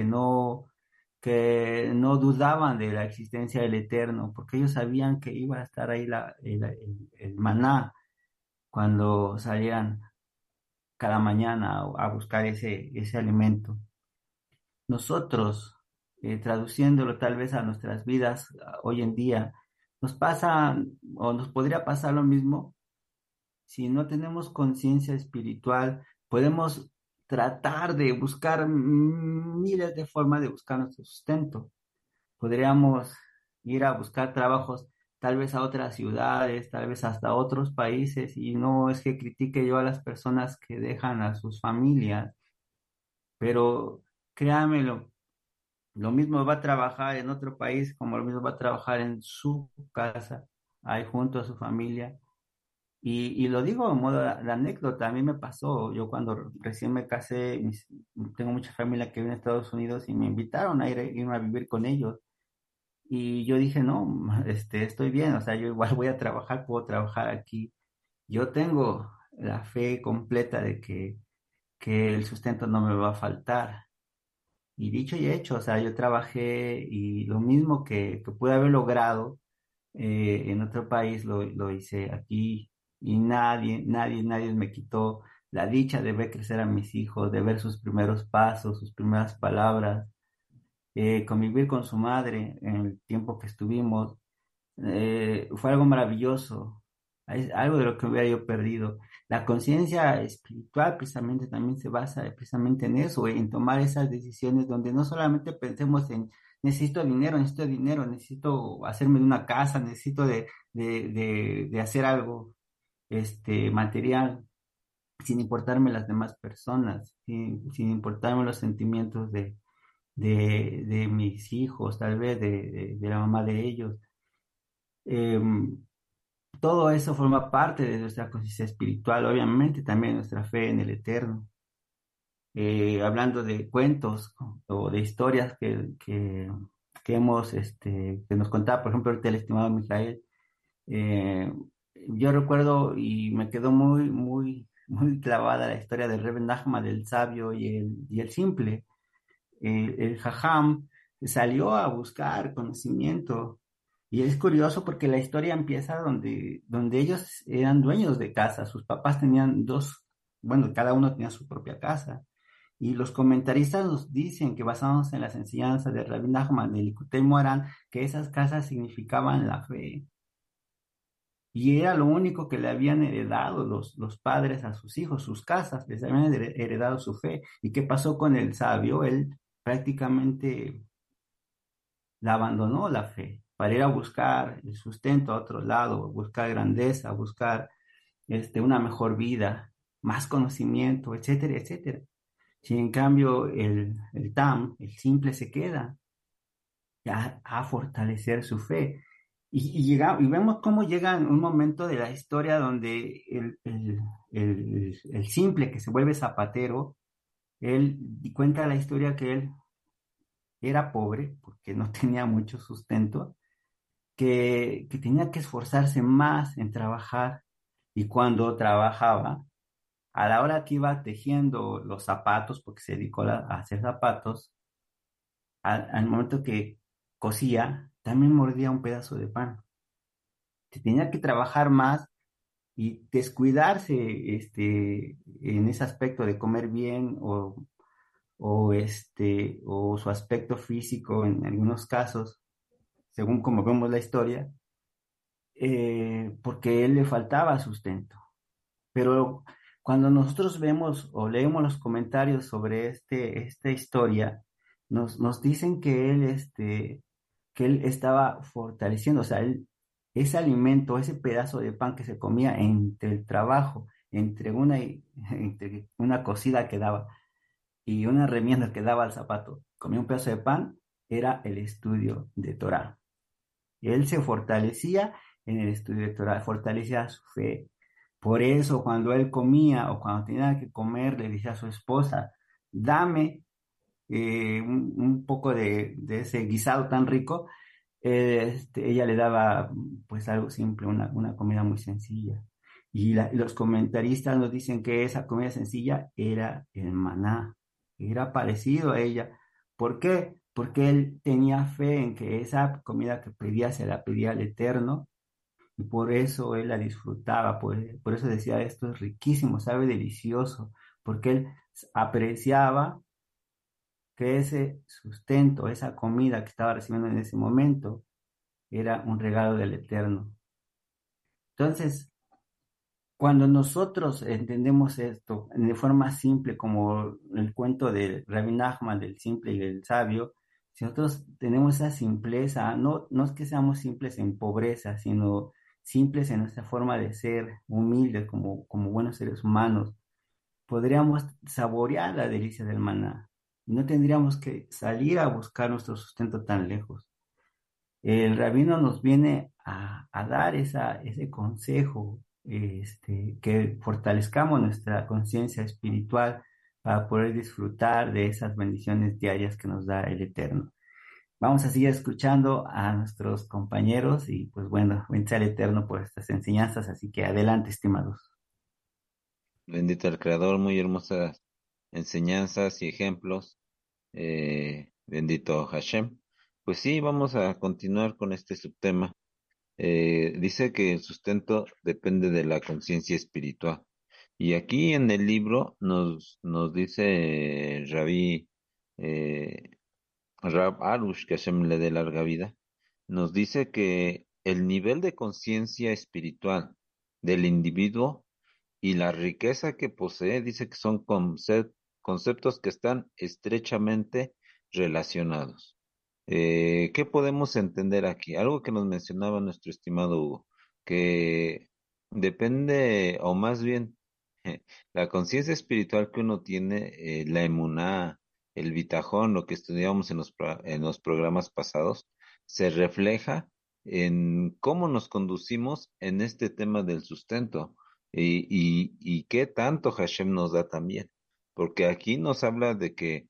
que no dudaban de la existencia del Eterno, porque ellos sabían que iba a estar ahí el maná cuando salían cada mañana a buscar ese alimento. Nosotros, traduciéndolo tal vez a nuestras vidas hoy en día, nos pasa o nos podría pasar lo mismo si no tenemos conciencia espiritual. Podemos tratar de buscar miles de formas de buscar nuestro sustento. Podríamos ir a buscar trabajos tal vez a otras ciudades, tal vez hasta otros países, y no es que critique yo a las personas que dejan a sus familias, pero créanmelo, lo mismo va a trabajar en otro país como lo mismo va a trabajar en su casa, ahí junto a su familia. Y lo digo en modo de anécdota, a mí me pasó, yo cuando recién me casé, tengo mucha familia que vive en Estados Unidos y me invitaron a irme a vivir con ellos. Y yo dije, no, estoy bien, o sea, yo igual voy a trabajar, puedo trabajar aquí. Yo tengo la fe completa de que el sustento no me va a faltar. Y dicho y hecho, o sea, yo trabajé y lo mismo que pude haber logrado en otro país, lo hice aquí y nadie me quitó la dicha de ver crecer a mis hijos, de ver sus primeros pasos, sus primeras palabras, convivir con su madre en el tiempo que estuvimos. Fue algo maravilloso, es algo de lo que hubiera yo perdido. La conciencia espiritual precisamente también se basa precisamente en eso, en tomar esas decisiones donde no solamente pensemos en necesito dinero, necesito hacerme de una casa, necesito de hacer algo, material, sin importarme las demás personas, sin importarme los sentimientos de mis hijos, tal vez de la mamá de ellos. Em, Todo eso forma parte de nuestra conciencia espiritual, obviamente también nuestra fe en el eterno. Hablando de cuentos o de historias que nos contaba, por ejemplo, ahorita el estimado Mijael, eh, yo recuerdo y me quedó muy clavada la historia del Rebbe Nachman, del sabio y el simple. El Jajam salió a buscar conocimiento. Y es curioso porque la historia empieza donde ellos eran dueños de casa. Sus papás tenían dos, bueno, cada uno tenía su propia casa. Y los comentaristas nos dicen que basándose en las enseñanzas de Rabbi Nachman y Likutei Moharan, que esas casas significaban la fe. Y era lo único que le habían heredado los padres a sus hijos, sus casas, les habían heredado su fe. ¿Y qué pasó con el sabio? Él prácticamente la abandonó la fe para ir a buscar el sustento a otro lado, buscar grandeza, buscar una mejor vida, más conocimiento, etcétera, etcétera. Si en cambio el TAM, el simple, se queda a fortalecer su fe. Y vemos cómo llega un momento de la historia donde el simple que se vuelve zapatero, él cuenta la historia que él era pobre porque no tenía mucho sustento, que tenía que esforzarse más en trabajar y cuando trabajaba, a la hora que iba tejiendo los zapatos, porque se dedicó a hacer zapatos, al momento que cosía, también mordía un pedazo de pan. Se tenía que trabajar más y descuidarse en ese aspecto de comer bien o su aspecto físico en algunos casos, según como vemos la historia, porque a él le faltaba sustento. Pero cuando nosotros vemos o leemos los comentarios sobre esta historia, nos dicen que él estaba fortaleciendo, o sea, ese alimento, ese pedazo de pan que se comía entre el trabajo, entre una cosida que daba y una remienda que daba al zapato, comía un pedazo de pan, era el estudio de Torah. Él se fortalecía en el estudio de Torah, fortalecía su fe. Por eso cuando él comía o cuando tenía que comer, le decía a su esposa, dame un poco de ese guisado tan rico. Ella le daba pues algo simple, una comida muy sencilla. Y los comentaristas nos dicen que esa comida sencilla era el maná, era parecido a ella. ¿Por qué? Porque él tenía fe en que esa comida que pedía se la pedía al Eterno y por eso él la disfrutaba, por eso decía, esto es riquísimo, sabe delicioso, porque él apreciaba que ese sustento, esa comida que estaba recibiendo en ese momento, era un regalo del Eterno. Entonces, cuando nosotros entendemos esto de forma simple, como el cuento de Rabbi Nachman, del simple y del sabio, si nosotros tenemos esa simpleza, no es que seamos simples en pobreza, sino simples en nuestra forma de ser, humildes como buenos seres humanos, podríamos saborear la delicia del maná. No tendríamos que salir a buscar nuestro sustento tan lejos. El rabino nos viene a dar ese consejo, que fortalezcamos nuestra conciencia espiritual para poder disfrutar de esas bendiciones diarias que nos da el Eterno. Vamos a seguir escuchando a nuestros compañeros y pues bueno, bendice al Eterno por estas enseñanzas, así que adelante, estimados. Bendito el Creador, muy hermosas enseñanzas y ejemplos. Bendito Hashem. Pues sí, vamos a continuar con este subtema. Dice que el sustento depende de la conciencia espiritual. Y aquí en el libro nos dice Rabí Rab Arush, que Hashem le dé larga vida, nos dice que el nivel de conciencia espiritual del individuo y la riqueza que posee, dice que son conceptos que están estrechamente relacionados. ¿Qué podemos entender aquí? Algo que nos mencionaba nuestro estimado Hugo, que depende, o más bien, la conciencia espiritual que uno tiene, la emuná, el bitajón, lo que estudiamos en en los programas pasados, se refleja en cómo nos conducimos en este tema del sustento y qué tanto Hashem nos da también. Porque aquí nos habla de que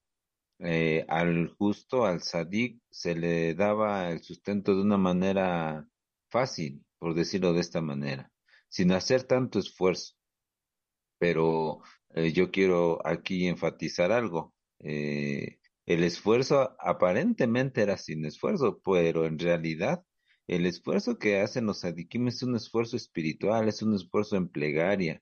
al justo, al sadik, se le daba el sustento de una manera fácil, por decirlo de esta manera, sin hacer tanto esfuerzo. Pero yo quiero aquí enfatizar algo. El esfuerzo aparentemente era sin esfuerzo, pero en realidad el esfuerzo que hacen los sadikim es un esfuerzo espiritual, es un esfuerzo en plegaria,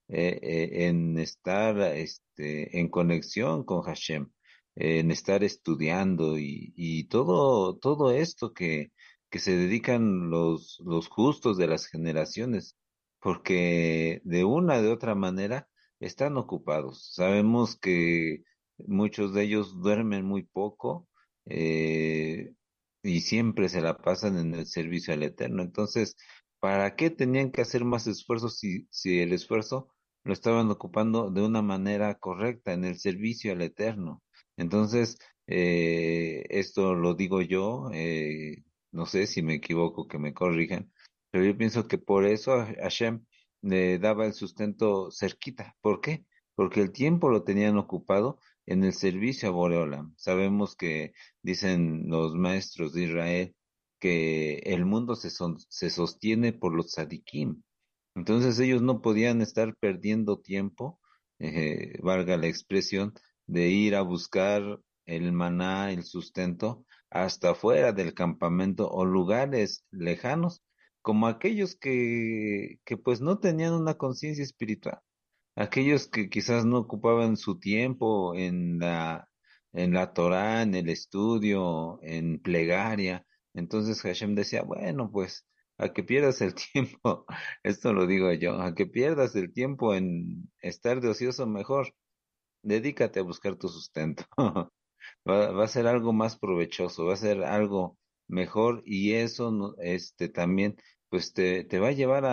en estar en conexión con Hashem, en estar estudiando y todo esto que se dedican los justos de las generaciones porque de una de otra manera están ocupados. Sabemos que muchos de ellos duermen muy poco eh, y siempre se la pasan en el servicio al Eterno. Entonces, ¿para qué tenían que hacer más esfuerzos si el esfuerzo lo estaban ocupando de una manera correcta en el servicio al Eterno? Entonces, esto lo digo yo, no sé si me equivoco, que me corrijan, pero yo pienso que por eso a Hashem le daba el sustento cerquita. ¿Por qué? Porque el tiempo lo tenían ocupado en el servicio a Boreolam. Sabemos que dicen los maestros de Israel que el mundo se sostiene por los tzadikim. Entonces ellos no podían estar perdiendo tiempo, valga la expresión, de ir a buscar el maná, el sustento, hasta fuera del campamento o lugares lejanos como aquellos que pues no tenían una conciencia espiritual, aquellos que quizás no ocupaban su tiempo en la Torá, en el estudio, en plegaria. Entonces Hashem decía, bueno, pues a que pierdas el tiempo, esto lo digo yo, a que pierdas el tiempo en estar de ocioso mejor, dedícate a buscar tu sustento. Va a ser algo más provechoso, va a ser algo mejor y eso también pues te va a llevar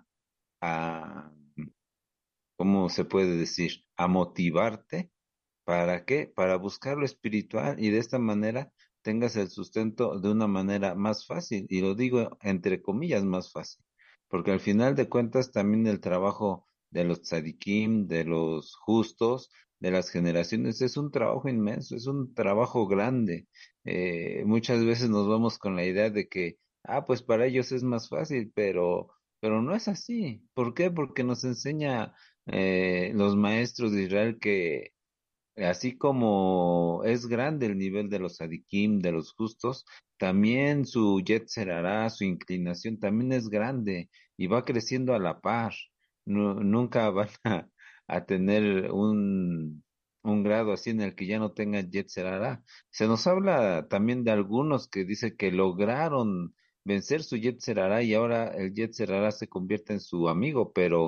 a, ¿cómo se puede decir? A motivarte. ¿Para qué? Para buscar lo espiritual y de esta manera tengas el sustento de una manera más fácil. Y lo digo entre comillas más fácil, porque al final de cuentas también el trabajo de los tzadikim, de los justos, de las generaciones, es un trabajo inmenso, es un trabajo grande. Muchas veces nos vamos con la idea de que, pues para ellos es más fácil, pero no es así. ¿Por qué? Porque nos enseña los maestros de Israel que así como es grande el nivel de los sadikim, de los justos, también su yetzer hará, su inclinación también es grande y va creciendo a la par. Nunca van a tener un grado así en el que ya no tengan yetzer hará. Se nos habla también de algunos que dice que lograron vencer su yetzer hará y ahora el yetzer hará se convierte en su amigo,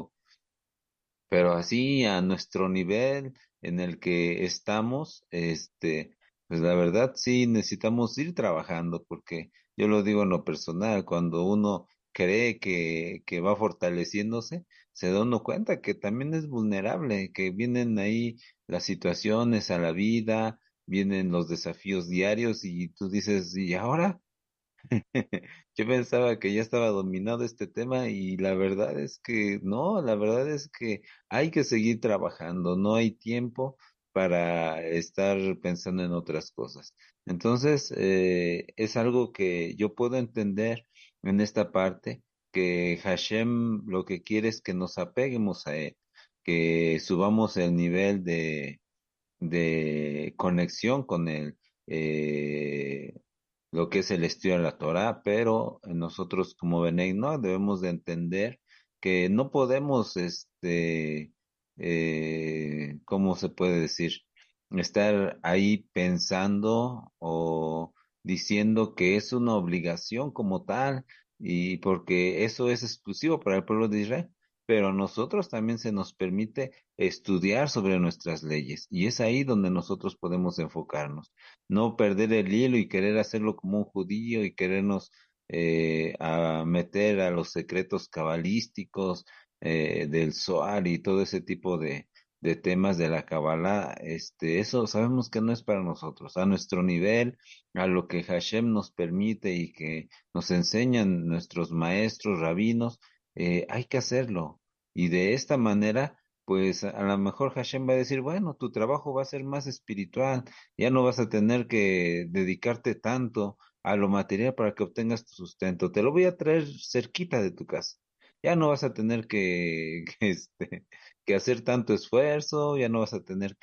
pero así a nuestro nivel en el que estamos, pues la verdad sí necesitamos ir trabajando, porque yo lo digo en lo personal, cuando uno cree que va fortaleciéndose, se da uno cuenta que también es vulnerable, que vienen ahí las situaciones a la vida, vienen los desafíos diarios y tú dices, ¿y ahora? Yo pensaba que ya estaba dominado este tema y la verdad es que no, la verdad es que hay que seguir trabajando, no hay tiempo para estar pensando en otras cosas. Entonces, es algo que yo puedo entender en esta parte, que Hashem lo que quiere es que nos apeguemos a él, que subamos el nivel de conexión con él. Eh, lo que es el estudio de la Torah, pero nosotros como Benei no debemos de entender que no podemos, ¿cómo se puede decir? Estar ahí pensando o diciendo que es una obligación como tal, y porque eso es exclusivo para el pueblo de Israel. pero a nosotros también se nos permite estudiar sobre nuestras leyes y es ahí donde nosotros podemos enfocarnos, no perder el hilo y querer hacerlo como un judío y querernos a meter a los secretos cabalísticos del Zohar y todo ese tipo de temas de la Kabbalah, eso sabemos que no es para nosotros, a nuestro nivel, a lo que Hashem nos permite y que nos enseñan nuestros maestros rabinos, hay que hacerlo. Y de esta manera, pues a lo mejor Hashem va a decir, bueno, tu trabajo va a ser más espiritual, ya no vas a tener que dedicarte tanto a lo material para que obtengas tu sustento, te lo voy a traer cerquita de tu casa. Ya no vas a tener que hacer tanto esfuerzo, ya no vas a tener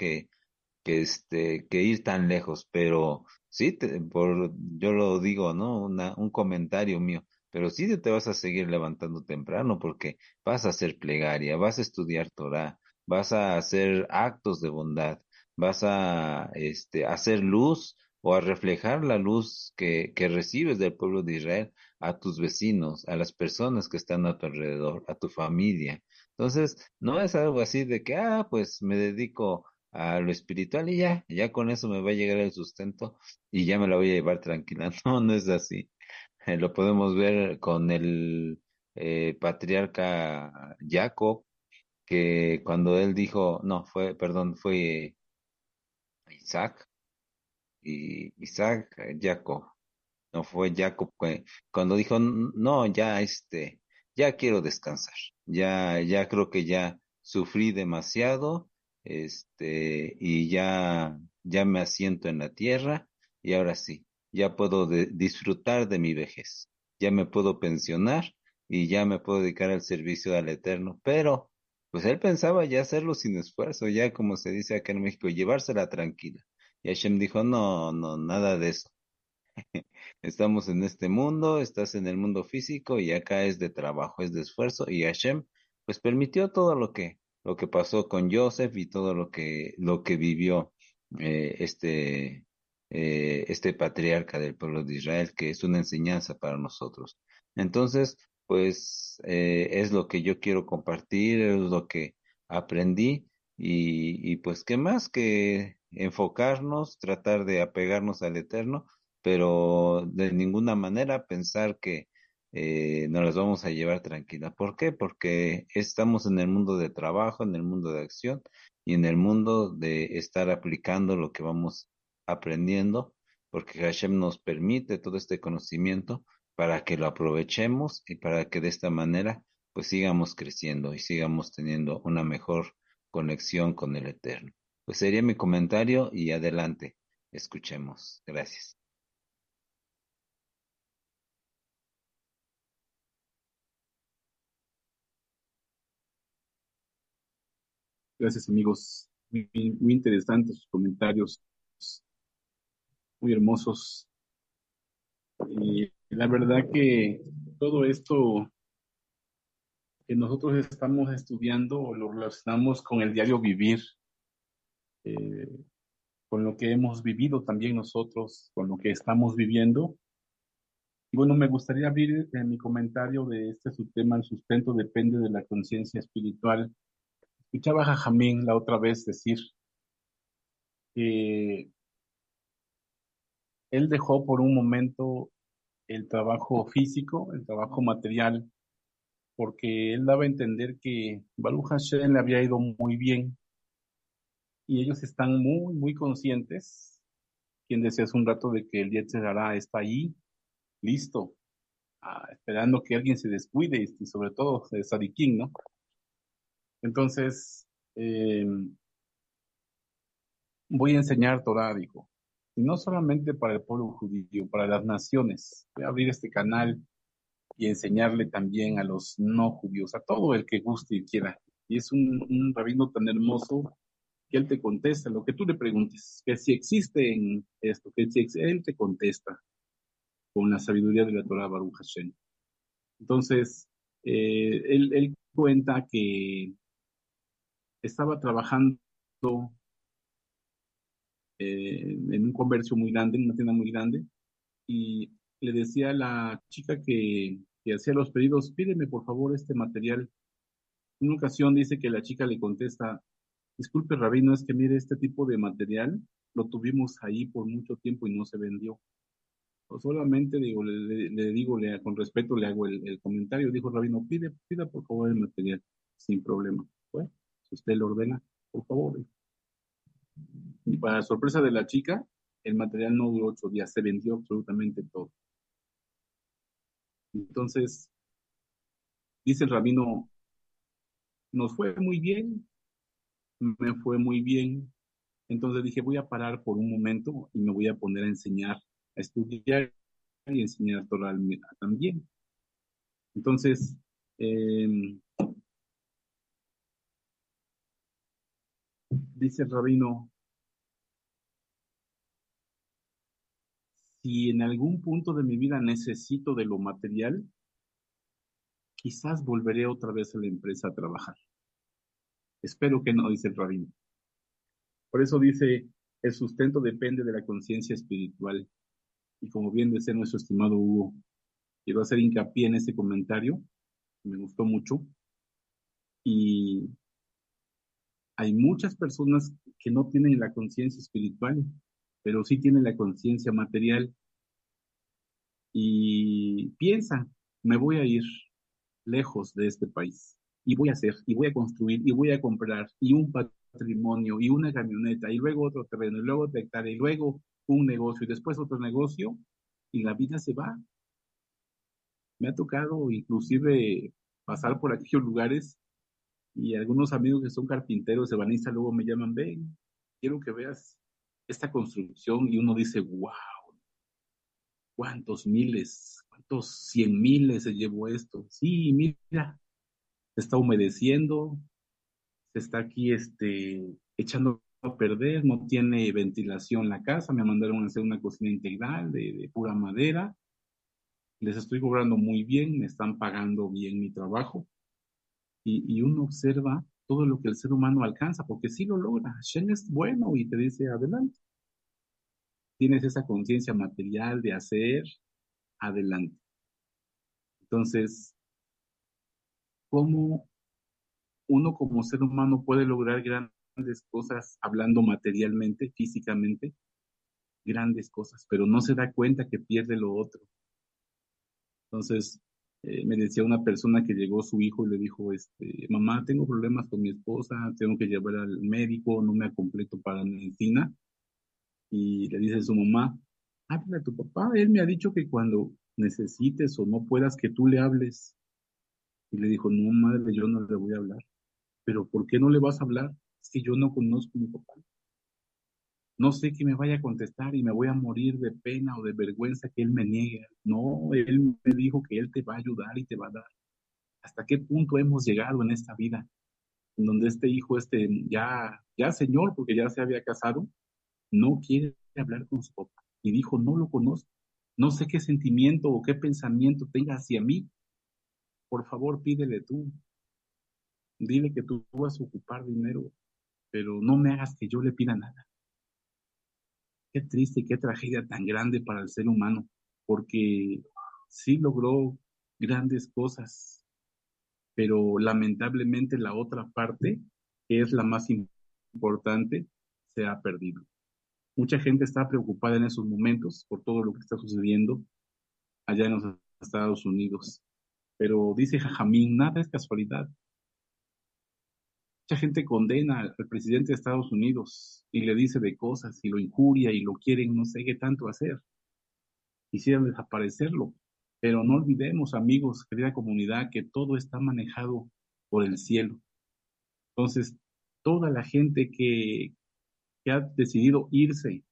que ir tan lejos, pero sí, yo lo digo, ¿no? Un comentario mío, pero sí te vas a seguir levantando temprano porque vas a hacer plegaria, vas a estudiar Torah, vas a hacer actos de bondad, vas a, hacer luz o a reflejar la luz que recibes del pueblo de Israel a tus vecinos, a las personas que están a tu alrededor, a tu familia. Entonces, no es algo así de que, pues me dedico a lo espiritual y ya con eso me va a llegar el sustento y ya me la voy a llevar tranquila. No, no es así. Lo podemos ver con el patriarca Jacob, que cuando él dijo, no, perdón, fue Isaac, y Isaac, Jacob. No fue Jacob cuando dijo, no, ya ya quiero descansar, ya creo que ya sufrí demasiado, y ya me asiento en la tierra y ahora sí, ya puedo disfrutar de mi vejez, ya me puedo pensionar y ya me puedo dedicar al servicio al Eterno, pero pues él pensaba ya hacerlo sin esfuerzo, ya como se dice acá en México, llevársela tranquila. Y Hashem dijo, no, no, nada de eso. Estamos en este mundo, estás en el mundo físico y acá es de trabajo, es de esfuerzo y Hashem pues permitió todo lo que pasó con Joseph y todo lo que vivió eh, este este patriarca del pueblo de Israel, que es una enseñanza para nosotros. Entonces, pues es lo que yo quiero compartir, es lo que aprendí y pues qué más que enfocarnos, tratar de apegarnos al Eterno, pero de ninguna manera pensar que nos las vamos a llevar tranquilas. ¿Por qué? Porque estamos en el mundo de trabajo, en el mundo de acción y en el mundo de estar aplicando lo que vamos aprendiendo, porque Hashem nos permite todo este conocimiento para que lo aprovechemos y para que de esta manera pues sigamos creciendo y sigamos teniendo una mejor conexión con el Eterno. Pues sería mi comentario y adelante, escuchemos. Gracias. Gracias, amigos. Muy, muy interesantes sus comentarios, muy hermosos. Y la verdad que todo esto que nosotros estamos estudiando lo relacionamos con el diario vivir, eh, con lo que hemos vivido también nosotros, con lo que estamos viviendo. Y bueno, me gustaría abrir mi comentario de este subtema: el sustento depende de la conciencia espiritual. Escuchaba a Jajamín la otra vez decir que él dejó por un momento el trabajo físico, el trabajo material, porque él daba a entender que Baruch Hashem le había ido muy bien y ellos están muy, muy conscientes, quien decía hace un rato, de que el Yetzer Hará está ahí, listo, esperando que alguien se descuide y sobre todo Sadiquín, ¿no? Entonces, eh, voy a enseñar Torah, dijo, y no solamente para el pueblo judío, para las naciones. Voy a abrir este canal y enseñarle también a los no judíos, a todo el que guste y quiera. Y es un rabino tan hermoso que él te contesta lo que tú le preguntes, que si existe en esto, él te contesta con la sabiduría de la Torah Baruch Hashem. Entonces, él cuenta que estaba trabajando en un comercio muy grande, en una tienda muy grande, y le decía a la chica que hacía los pedidos: pídeme por favor este material. En una ocasión dice que la chica le contesta, disculpe, rabino, es que mire, este tipo de material lo tuvimos ahí por mucho tiempo y no se vendió. O solamente digo, le digo, con respeto le hago el comentario. Dijo rabino, pida por favor el material, sin problema. Bueno, si usted lo ordena, por favor. Y para sorpresa de la chica, el material no duró 8 días, se vendió absolutamente todo. Entonces, dice el rabino, nos fue muy bien, me fue muy bien. Entonces dije, voy a parar por un momento y me voy a poner a enseñar, a estudiar y enseñar Torah también. Entonces, eh, dice el rabino, si en algún punto de mi vida necesito de lo material, quizás volveré otra vez a la empresa a trabajar. Espero que no, dice el rabino. Por eso dice, el sustento depende de la conciencia espiritual. Y como bien decía nuestro estimado Hugo, quiero hacer hincapié en ese comentario, me gustó mucho. Y hay muchas personas que no tienen la conciencia espiritual, pero sí tienen la conciencia material y piensan, me voy a ir lejos de este país y voy a hacer, y voy a construir, y voy a comprar, y un patrimonio, y una camioneta, y luego otro terreno, y luego otra hectárea, y luego un negocio, y después otro negocio, y la vida se va. Me ha tocado inclusive pasar por aquellos lugares y algunos amigos que son carpinteros, ebanistas, luego me llaman, ven, quiero que veas esta construcción, y uno dice, wow, cuántos miles, cuántos 100 miles se llevó esto. Sí, mira, se está humedeciendo, se está aquí echando a perder, no tiene ventilación la casa, me mandaron a hacer una cocina integral de pura madera, les estoy cobrando muy bien, me están pagando bien mi trabajo, y uno observa todo lo que el ser humano alcanza, porque sí lo logra. Hashem es bueno y te dice, adelante. Tienes esa conciencia material de hacer, adelante. Entonces, ¿cómo uno como ser humano puede lograr grandes cosas hablando materialmente, físicamente? Grandes cosas, pero no se da cuenta que pierde lo otro. Entonces, me decía una persona que llegó su hijo y le dijo, mamá, tengo problemas con mi esposa, tengo que llevar al médico, no me completo para la medicina. Y le dice a su mamá, háblale a tu papá, él me ha dicho que cuando necesites o no puedas que tú le hables. Y le dijo, no, madre, yo no le voy a hablar. Pero ¿por qué no le vas a hablar? Es que yo no conozco a mi papá. No sé que me vaya a contestar y me voy a morir de pena o de vergüenza que él me niegue. No, él me dijo que él te va a ayudar y te va a dar. ¿Hasta qué punto hemos llegado en esta vida? En donde este hijo, ya señor, porque ya se había casado, no quiere hablar con su papá. Y dijo, no lo conozco. No sé qué sentimiento o qué pensamiento tenga hacia mí. Por favor, pídele tú. Dile que tú vas a ocupar dinero, pero no me hagas que yo le pida nada. Qué triste y qué tragedia tan grande para el ser humano, porque sí logró grandes cosas, pero lamentablemente la otra parte, que es la más importante, se ha perdido. Mucha gente está preocupada en esos momentos por todo lo que está sucediendo allá en los Estados Unidos, pero dice Jajamín, nada es casualidad. Mucha gente condena al presidente de Estados Unidos y le dice de cosas y lo injuria y lo quieren no sé qué tanto hacer. Quisieran desaparecerlo. Pero no olvidemos, amigos, querida comunidad, que todo está manejado por el cielo. Entonces, toda la gente que ha decidido irse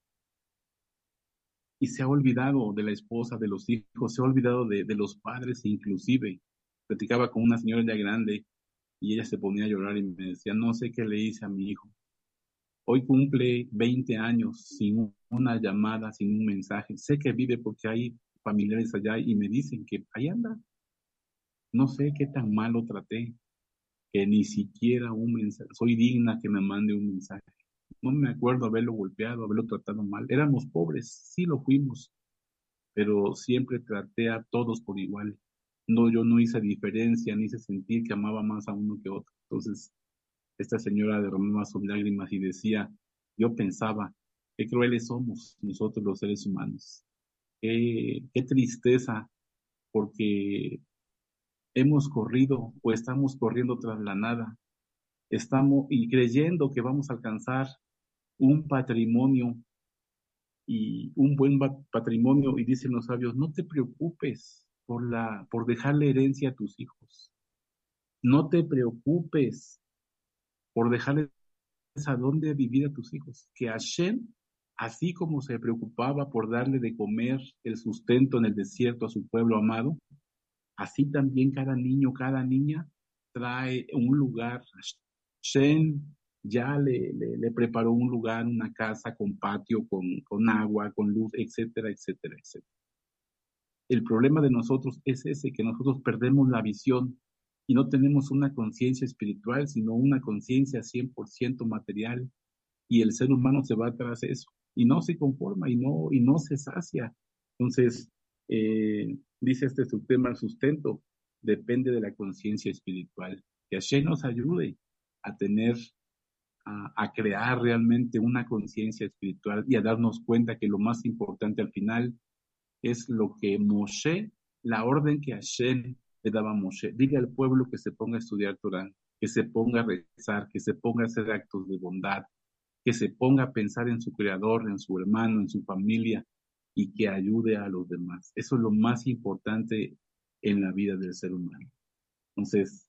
y se ha olvidado de la esposa, de los hijos, se ha olvidado de los padres inclusive. Platicaba con una señora ya grande y ella se ponía a llorar y me decía, no sé qué le hice a mi hijo. Hoy cumple 20 años sin una llamada, sin un mensaje. Sé que vive porque hay familiares allá y me dicen que ahí anda. No sé qué tan mal lo traté, que ni siquiera un mensaje. Soy digna que me mande un mensaje. No me acuerdo haberlo golpeado, haberlo tratado mal. Éramos pobres, sí lo fuimos, pero siempre traté a todos por igual. yo no hice diferencia, ni hice sentir que amaba más a uno que a otro. Entonces, esta señora derramaba sus lágrimas y decía, yo pensaba, qué crueles somos nosotros los seres humanos. Qué tristeza, porque hemos corrido o estamos corriendo tras la nada. Estamos y creyendo que vamos a alcanzar un patrimonio y un buen patrimonio, y dicen los sabios, no te preocupes por dejarle herencia a tus hijos. No te preocupes por dejarles a dónde vivir a tus hijos. Que Hashem, así como se preocupaba por darle de comer el sustento en el desierto a su pueblo amado, así también cada niño, cada niña trae un lugar. Hashem ya le preparó un lugar, una casa con patio, con agua, con luz, etcétera, etcétera, etcétera. El problema de nosotros es ese, que nosotros perdemos la visión y no tenemos una conciencia espiritual, sino una conciencia 100% material, y el ser humano se va tras eso y no se conforma y no se sacia. Entonces, dice este subtema, el sustento depende de la conciencia espiritual. Que Hashem nos ayude a tener, a crear realmente una conciencia espiritual y a darnos cuenta que lo más importante al final es lo que Moshe, la orden que Hashem le daba a Moshe. Diga al pueblo que se ponga a estudiar Torah, que se ponga a rezar, que se ponga a hacer actos de bondad, que se ponga a pensar en su creador, en su hermano, en su familia, y que ayude a los demás. Eso es lo más importante en la vida del ser humano. Entonces,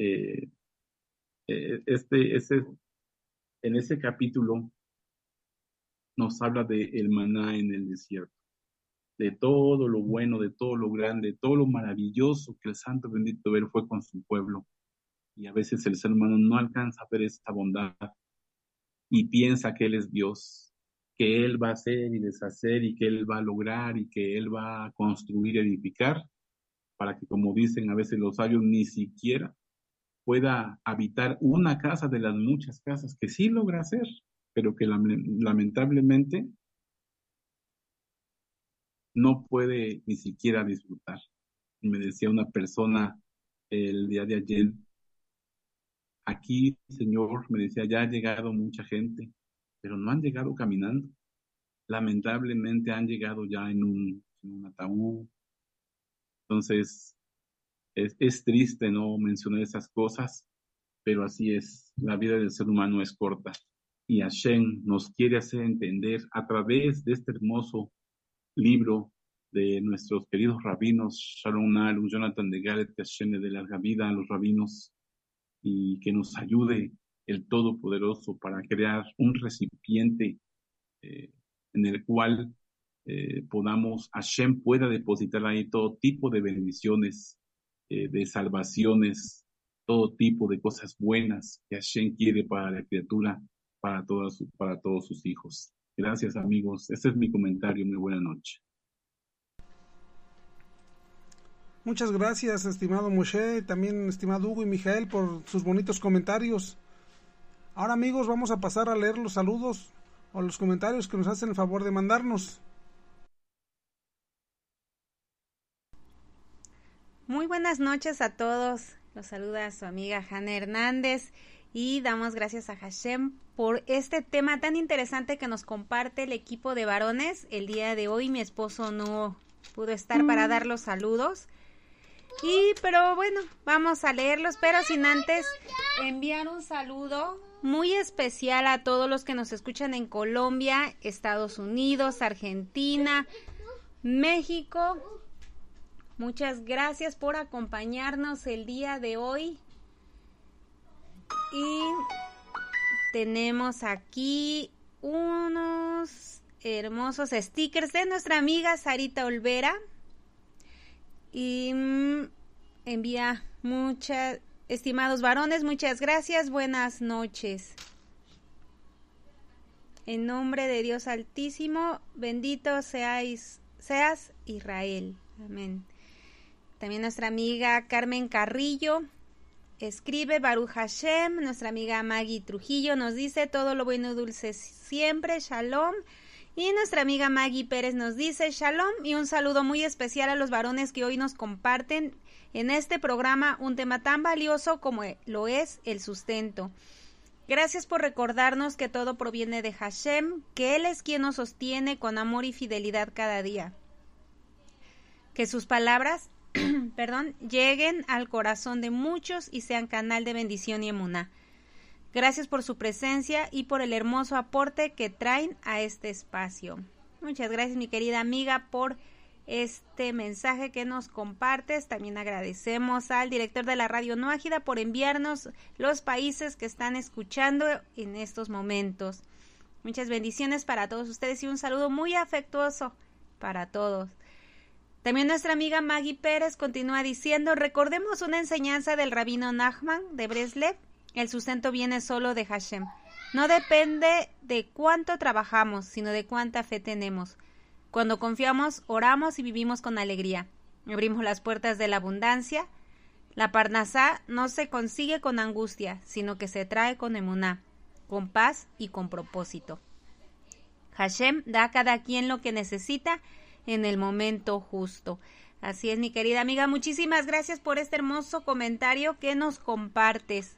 en ese capítulo nos habla de el maná en el desierto, de todo lo bueno, de todo lo grande, de todo lo maravilloso que el Santo Bendito Él fue con su pueblo. Y a veces el ser humano no alcanza a ver esta bondad y piensa que Él es Dios, que Él va a hacer y deshacer y que Él va a lograr y que Él va a construir y edificar, para que, como dicen a veces los sabios, ni siquiera pueda habitar una casa de las muchas casas que sí logra hacer, pero que lamentablemente no puede ni siquiera disfrutar. Y me decía una persona el día de ayer, aquí, Señor, me decía, ya ha llegado mucha gente, pero no han llegado caminando. Lamentablemente han llegado ya en un ataúd. Entonces, es triste no mencionar esas cosas, pero así es. La vida del ser humano es corta. Y Hashem nos quiere hacer entender a través de este hermoso libro de nuestros queridos rabinos, Shalom Alu, Jonathan de Garet, Hashem de larga vida a los rabinos, y que nos ayude el Todopoderoso para crear un recipiente en el cual Hashem pueda depositar ahí todo tipo de bendiciones, de salvaciones, todo tipo de cosas buenas que Hashem quiere para la criatura, para todos sus hijos. Gracias, amigos. Este es mi comentario. Muy buena noche. Muchas gracias, estimado Moshe, también estimado Hugo y Mijael, por sus bonitos comentarios. Ahora, amigos, vamos a pasar a leer los saludos o los comentarios que nos hacen el favor de mandarnos. Muy buenas noches a todos. Los saluda su amiga Hanna Hernández y damos gracias a Hashem por este tema tan interesante que nos comparte el equipo de varones. El día de hoy mi esposo no pudo estar para dar los saludos. Pero bueno, vamos a leerlos, pero sin antes enviar un saludo muy especial a todos los que nos escuchan en Colombia, Estados Unidos, Argentina, México. Muchas gracias por acompañarnos el día de hoy. Y tenemos aquí unos hermosos stickers de nuestra amiga Sarita Olvera. Y envía estimados varones, muchas gracias, buenas noches. En nombre de Dios Altísimo, bendito seas Israel. Amén. También nuestra amiga Carmen Carrillo escribe Baruch Hashem. Nuestra amiga Maggie Trujillo nos dice todo lo bueno y dulce siempre, Shalom. Y nuestra amiga Maggie Pérez nos dice Shalom y un saludo muy especial a los varones que hoy nos comparten en este programa un tema tan valioso como lo es el sustento. Gracias por recordarnos que todo proviene de Hashem, que Él es quien nos sostiene con amor y fidelidad cada día. Que sus palabras lleguen al corazón de muchos y sean canal de bendición y emuná. Gracias por su presencia y por el hermoso aporte que traen a este espacio. Muchas gracias, mi querida amiga, por este mensaje que nos compartes. También agradecemos al director de la Radio Noágida por enviarnos los países que están escuchando en estos momentos. Muchas bendiciones para todos ustedes y un saludo muy afectuoso para todos. También nuestra amiga Maggie Pérez continúa diciendo: recordemos una enseñanza del rabino Nachman de Breslev: el sustento viene solo de Hashem. No depende de cuánto trabajamos, sino de cuánta fe tenemos. Cuando confiamos, oramos y vivimos con alegría. Abrimos las puertas de la abundancia. La parnasá no se consigue con angustia, sino que se trae con emuná, con paz y con propósito. Hashem da a cada quien lo que necesita en el momento justo. Así es, mi querida amiga. Muchísimas gracias por este hermoso comentario que nos compartes.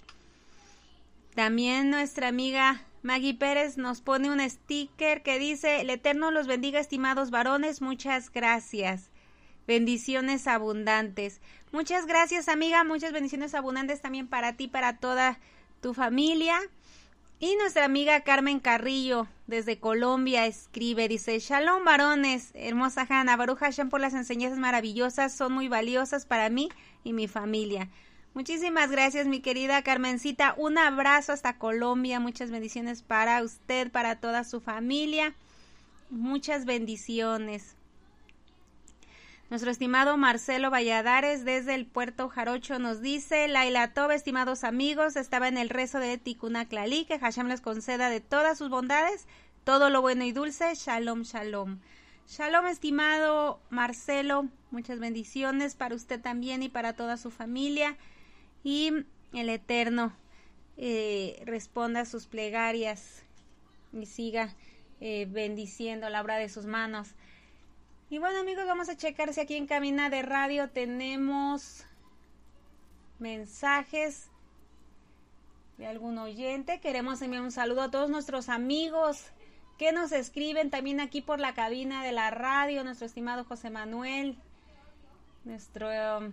También nuestra amiga Maggie Pérez nos pone un sticker que dice: el Eterno los bendiga, estimados varones, muchas gracias. Bendiciones abundantes. Muchas gracias, amiga, muchas bendiciones abundantes también para ti, para toda tu familia. Y nuestra amiga Carmen Carrillo desde Colombia escribe, dice: Shalom varones, hermosa Hanna, Baruch Hashem por las enseñanzas maravillosas, son muy valiosas para mí y mi familia. Muchísimas gracias, mi querida Carmencita. Un abrazo hasta Colombia. Muchas bendiciones para usted, para toda su familia. Muchas bendiciones. Nuestro estimado Marcelo Valladares desde el Puerto Jarocho nos dice: Laila Tov, estimados amigos, estaba en el rezo de Tikkun Klali, que Hashem les conceda de todas sus bondades todo lo bueno y dulce. Shalom, shalom. Shalom, estimado Marcelo. Muchas bendiciones para usted también y para toda su familia. Y el Eterno responda a sus plegarias y siga bendiciendo la obra de sus manos. Y bueno, amigos, vamos a checar si aquí en Cabina de Radio tenemos mensajes de algún oyente. Queremos enviar un saludo a todos nuestros amigos que nos escriben también aquí por la cabina de la radio. Nuestro estimado José Manuel, nuestra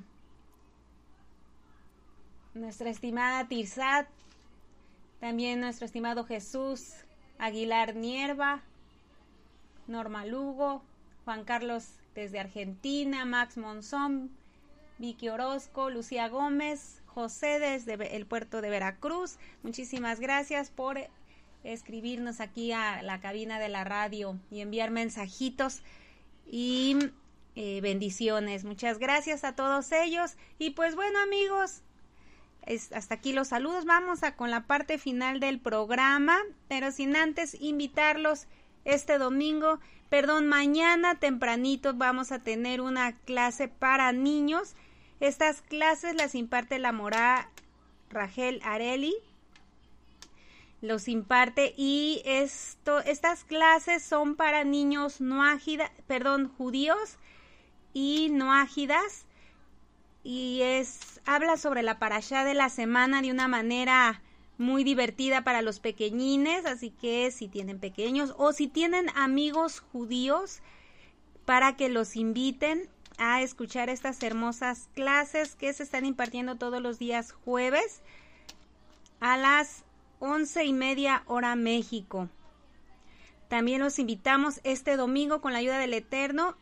estimada Tirzat, también nuestro estimado Jesús Aguilar Nierva, Norma Lugo, Juan Carlos desde Argentina, Max Monzón, Vicky Orozco, Lucía Gómez, José desde el puerto de Veracruz. Muchísimas gracias por escribirnos aquí a la cabina de la radio y enviar mensajitos y bendiciones. Muchas gracias a todos ellos. Y pues bueno, amigos, hasta aquí los saludos. Vamos con la parte final del programa, pero sin antes invitarlos este domingo, mañana tempranito vamos a tener una clase para niños. Estas clases las imparte la Morá Rachel Areli, los imparte, y estas clases son para niños judíos y noágidas, y habla sobre la parashá de la semana de una manera muy divertida para los pequeñines, así que si tienen pequeños o si tienen amigos judíos, para que los inviten a escuchar estas hermosas clases que se están impartiendo todos los días jueves a las 11:30 hora México. También los invitamos este domingo con la ayuda del Eterno,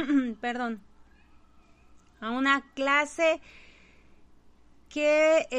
a una clase que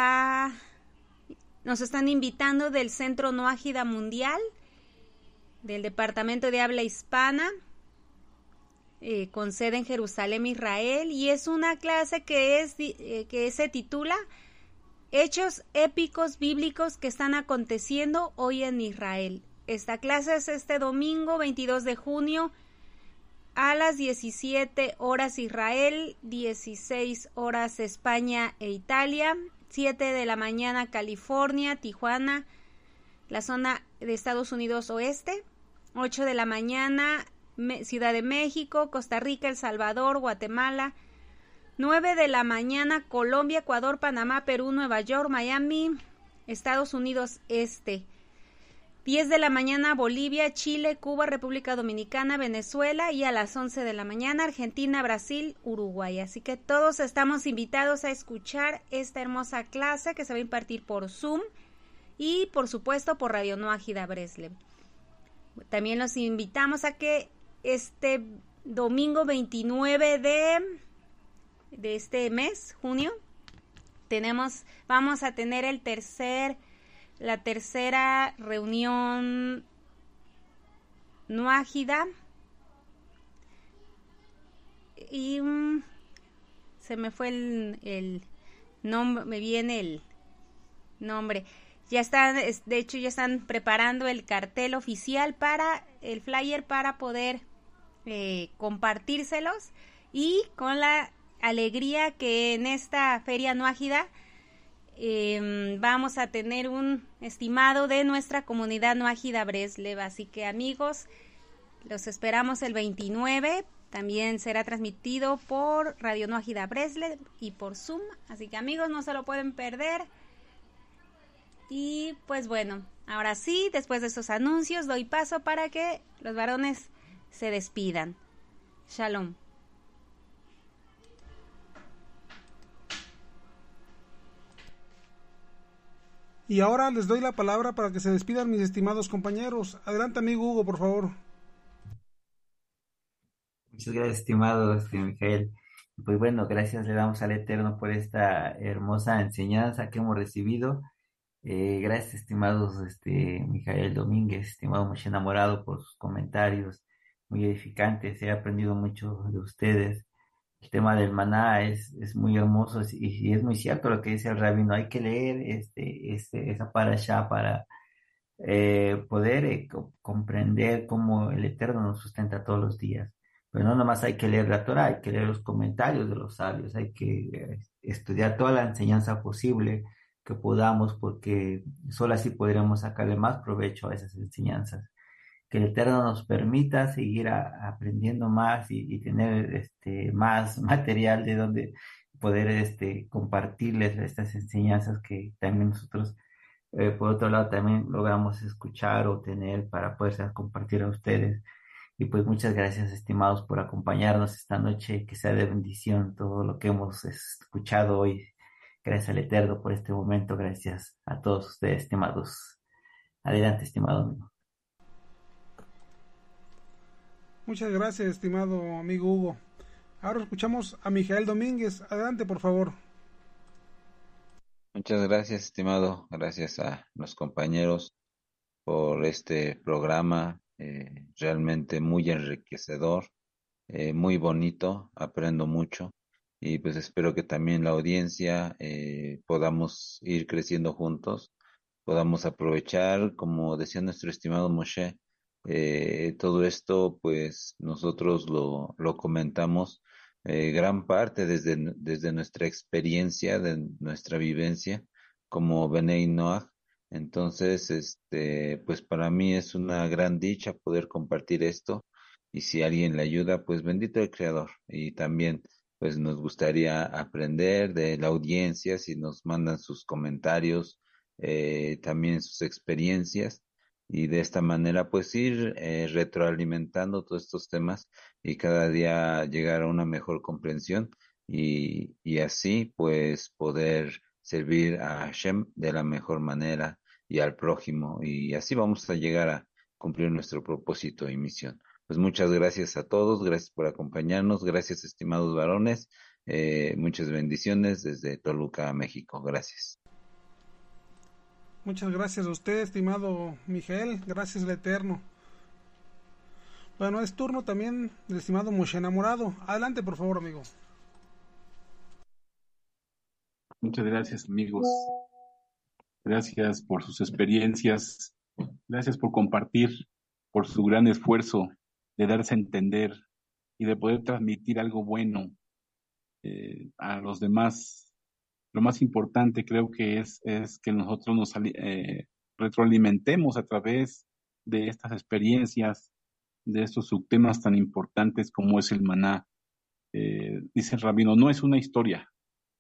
nos están invitando del Centro Noágida Mundial, del Departamento de Habla Hispana, con sede en Jerusalén, Israel, y es una clase que se titula Hechos épicos bíblicos que están aconteciendo hoy en Israel. Esta clase es este domingo 22 de junio a las 17 horas Israel, 16 horas España e Italia, 7 de la mañana California, Tijuana, la zona de Estados Unidos Oeste, 8 de la mañana Ciudad de México, Costa Rica, El Salvador, Guatemala, 9 de la mañana Colombia, Ecuador, Panamá, Perú, Nueva York, Miami, Estados Unidos Este. 10 de la mañana Bolivia, Chile, Cuba, República Dominicana, Venezuela, y a las 11 de la mañana Argentina, Brasil, Uruguay. Así que todos estamos invitados a escuchar esta hermosa clase que se va a impartir por Zoom y por supuesto por Radio No Ágida Breslev. También los invitamos a que este domingo 29 de este mes, junio, vamos a tener la tercera reunión no ágida, y se me fue el nombre, me viene el nombre. Ya están, de hecho ya están preparando el cartel oficial el flyer para poder compartírselos, y con la alegría que en esta feria no ágida vamos a tener un estimado de nuestra comunidad no ágida Breslev. Así que amigos, los esperamos el 29. También será transmitido por Radio No Ágida Breslev y por Zoom. Así que amigos, no se lo pueden perder. Y pues bueno, ahora sí, después de estos anuncios, doy paso para que los varones se despidan. Shalom. Y ahora les doy la palabra para que se despidan mis estimados compañeros. Adelante, amigo Hugo, por favor. Muchas gracias, estimado Mijael. Pues bueno, gracias le damos al Eterno por esta hermosa enseñanza que hemos recibido. Gracias, estimados Mijael Domínguez, estimado Moshe Enamorado, por sus comentarios muy edificantes. He aprendido mucho de ustedes. El tema del maná es muy hermoso, y es muy cierto lo que dice el rabino. Hay que leer esa parashá para poder comprender cómo el Eterno nos sustenta todos los días. Pero no nomás hay que leer la Torah, hay que leer los comentarios de los sabios, hay que estudiar toda la enseñanza posible que podamos, porque solo así podremos sacarle más provecho a esas enseñanzas. Que el Eterno nos permita seguir aprendiendo más y tener más material de donde poder compartirles estas enseñanzas que también nosotros, por otro lado, también logramos escuchar o tener para poder compartir a ustedes. Y pues muchas gracias, estimados, por acompañarnos esta noche. Que sea de bendición todo lo que hemos escuchado hoy. Gracias al Eterno por este momento. Gracias a todos ustedes, estimados. Adelante, estimado amigo. Muchas gracias, estimado amigo Hugo. Ahora escuchamos a Mijael Domínguez. Adelante, por favor. Muchas gracias, estimado. Gracias a los compañeros por este programa, realmente muy enriquecedor, muy bonito, aprendo mucho, y pues espero que también la audiencia podamos ir creciendo juntos, podamos aprovechar, como decía nuestro estimado Moshe, todo esto pues nosotros lo comentamos gran parte desde nuestra experiencia, de nuestra vivencia como Benei Noach. Entonces, pues para mí es una gran dicha poder compartir esto, y si alguien le ayuda, pues bendito el Creador. Y también, pues nos gustaría aprender de la audiencia, si nos mandan sus comentarios, también sus experiencias, y de esta manera, pues ir retroalimentando todos estos temas y cada día llegar a una mejor comprensión, y así, pues poder servir a Hashem de la mejor manera y al prójimo, y así vamos a llegar a cumplir nuestro propósito y misión. Pues muchas gracias a todos, gracias por acompañarnos, gracias, estimados varones, muchas bendiciones desde Toluca, México. Gracias. Muchas gracias a usted, estimado Mijael. Gracias al Eterno. Bueno, es turno también del estimado Moshe Enamorado. Adelante, por favor, amigo. Muchas gracias, amigos. Gracias por sus experiencias. Gracias por compartir, por su gran esfuerzo de darse a entender y de poder transmitir algo bueno a los demás. Lo más importante creo que es que nosotros nos retroalimentemos a través de estas experiencias, de estos subtemas tan importantes como es el maná. dice el rabino, no es una historia,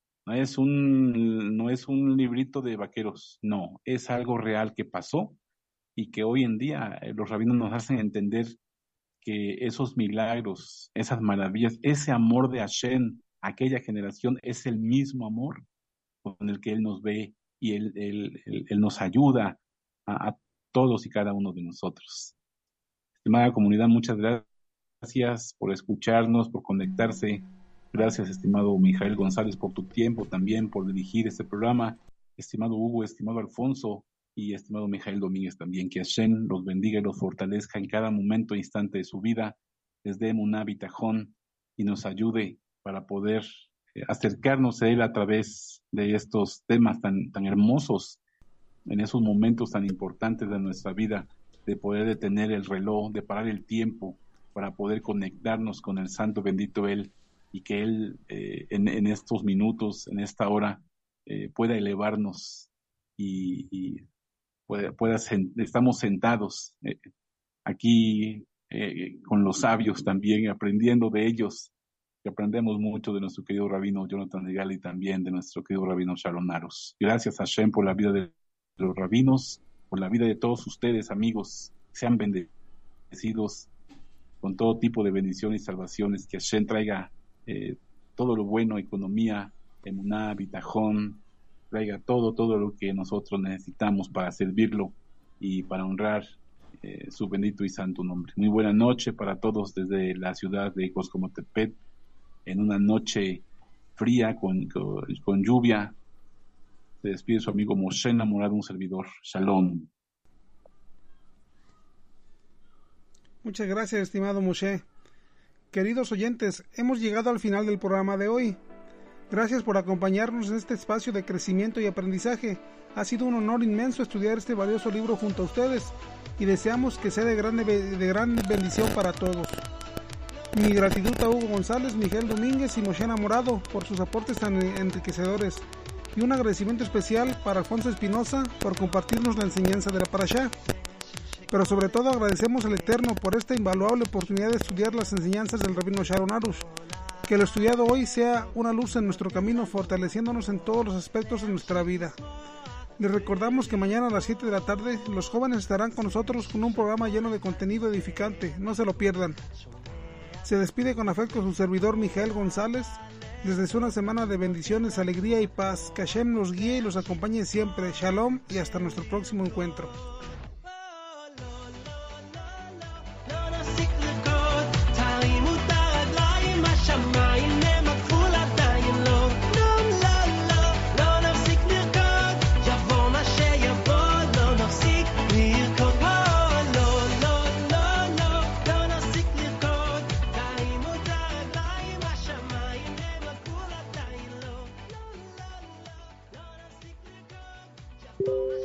no es un librito de vaqueros, no, es algo real que pasó y que hoy en día los rabinos nos hacen entender que esos milagros, esas maravillas, ese amor de Hashem, aquella generación, es el mismo amor con el que Él nos ve y Él nos ayuda a todos y cada uno de nosotros. Estimada comunidad, muchas gracias por escucharnos, por conectarse. Gracias, estimado Mijael González, por tu tiempo también, por dirigir este programa. Estimado Hugo, estimado Alfonso y estimado Mijael Domínguez también. Que Hashem los bendiga y los fortalezca en cada momento e instante de su vida. Les dé Emuná, Bitajón y nos ayude para poder acercarnos a Él a través de estos temas tan hermosos, en esos momentos tan importantes de nuestra vida, de poder detener el reloj, de parar el tiempo, para poder conectarnos con el Santo bendito Él, y que Él en estos minutos, en esta hora, pueda elevarnos y estamos sentados aquí con los sabios también, aprendiendo de ellos, que aprendemos mucho de nuestro querido rabino Jonathan Rigal y también de nuestro querido rabino Sharon Aros. Gracias a Hashem por la vida de los rabinos, por la vida de todos ustedes, amigos. Sean bendecidos con todo tipo de bendiciones y salvaciones, que Hashem traiga todo lo bueno, economía, emuná, bitajón, traiga todo lo que nosotros necesitamos para servirlo y para honrar su bendito y santo nombre. Muy buena noche para todos desde la ciudad de Coscomotepet, en una noche fría con lluvia. Se despide su amigo Moshe Namorado, un servidor. Shalom. Muchas gracias, estimado Moshe. Queridos oyentes, hemos llegado al final del programa de hoy. Gracias por acompañarnos en este espacio de crecimiento y aprendizaje. Ha sido un honor inmenso estudiar este valioso libro junto a ustedes y deseamos que sea de gran bendición para todos. Mi gratitud a Hugo González, Miguel Domínguez y Moshe Namorado por sus aportes tan enriquecedores, y un agradecimiento especial para Alfonso Espinosa por compartirnos la enseñanza de la Parashá. Pero sobre todo agradecemos al Eterno por esta invaluable oportunidad de estudiar las enseñanzas del rabino Sharon Arush. Que lo estudiado hoy sea una luz en nuestro camino, fortaleciéndonos en todos los aspectos de nuestra vida. Les recordamos que mañana a las 7 de la tarde los jóvenes estarán con nosotros con un programa lleno de contenido edificante. No se lo pierdan. Se despide con afecto su servidor Mijael González. Les deseo una semana de bendiciones, alegría y paz. Que Hashem los guíe y los acompañe siempre. Shalom y hasta nuestro próximo encuentro. Thank you.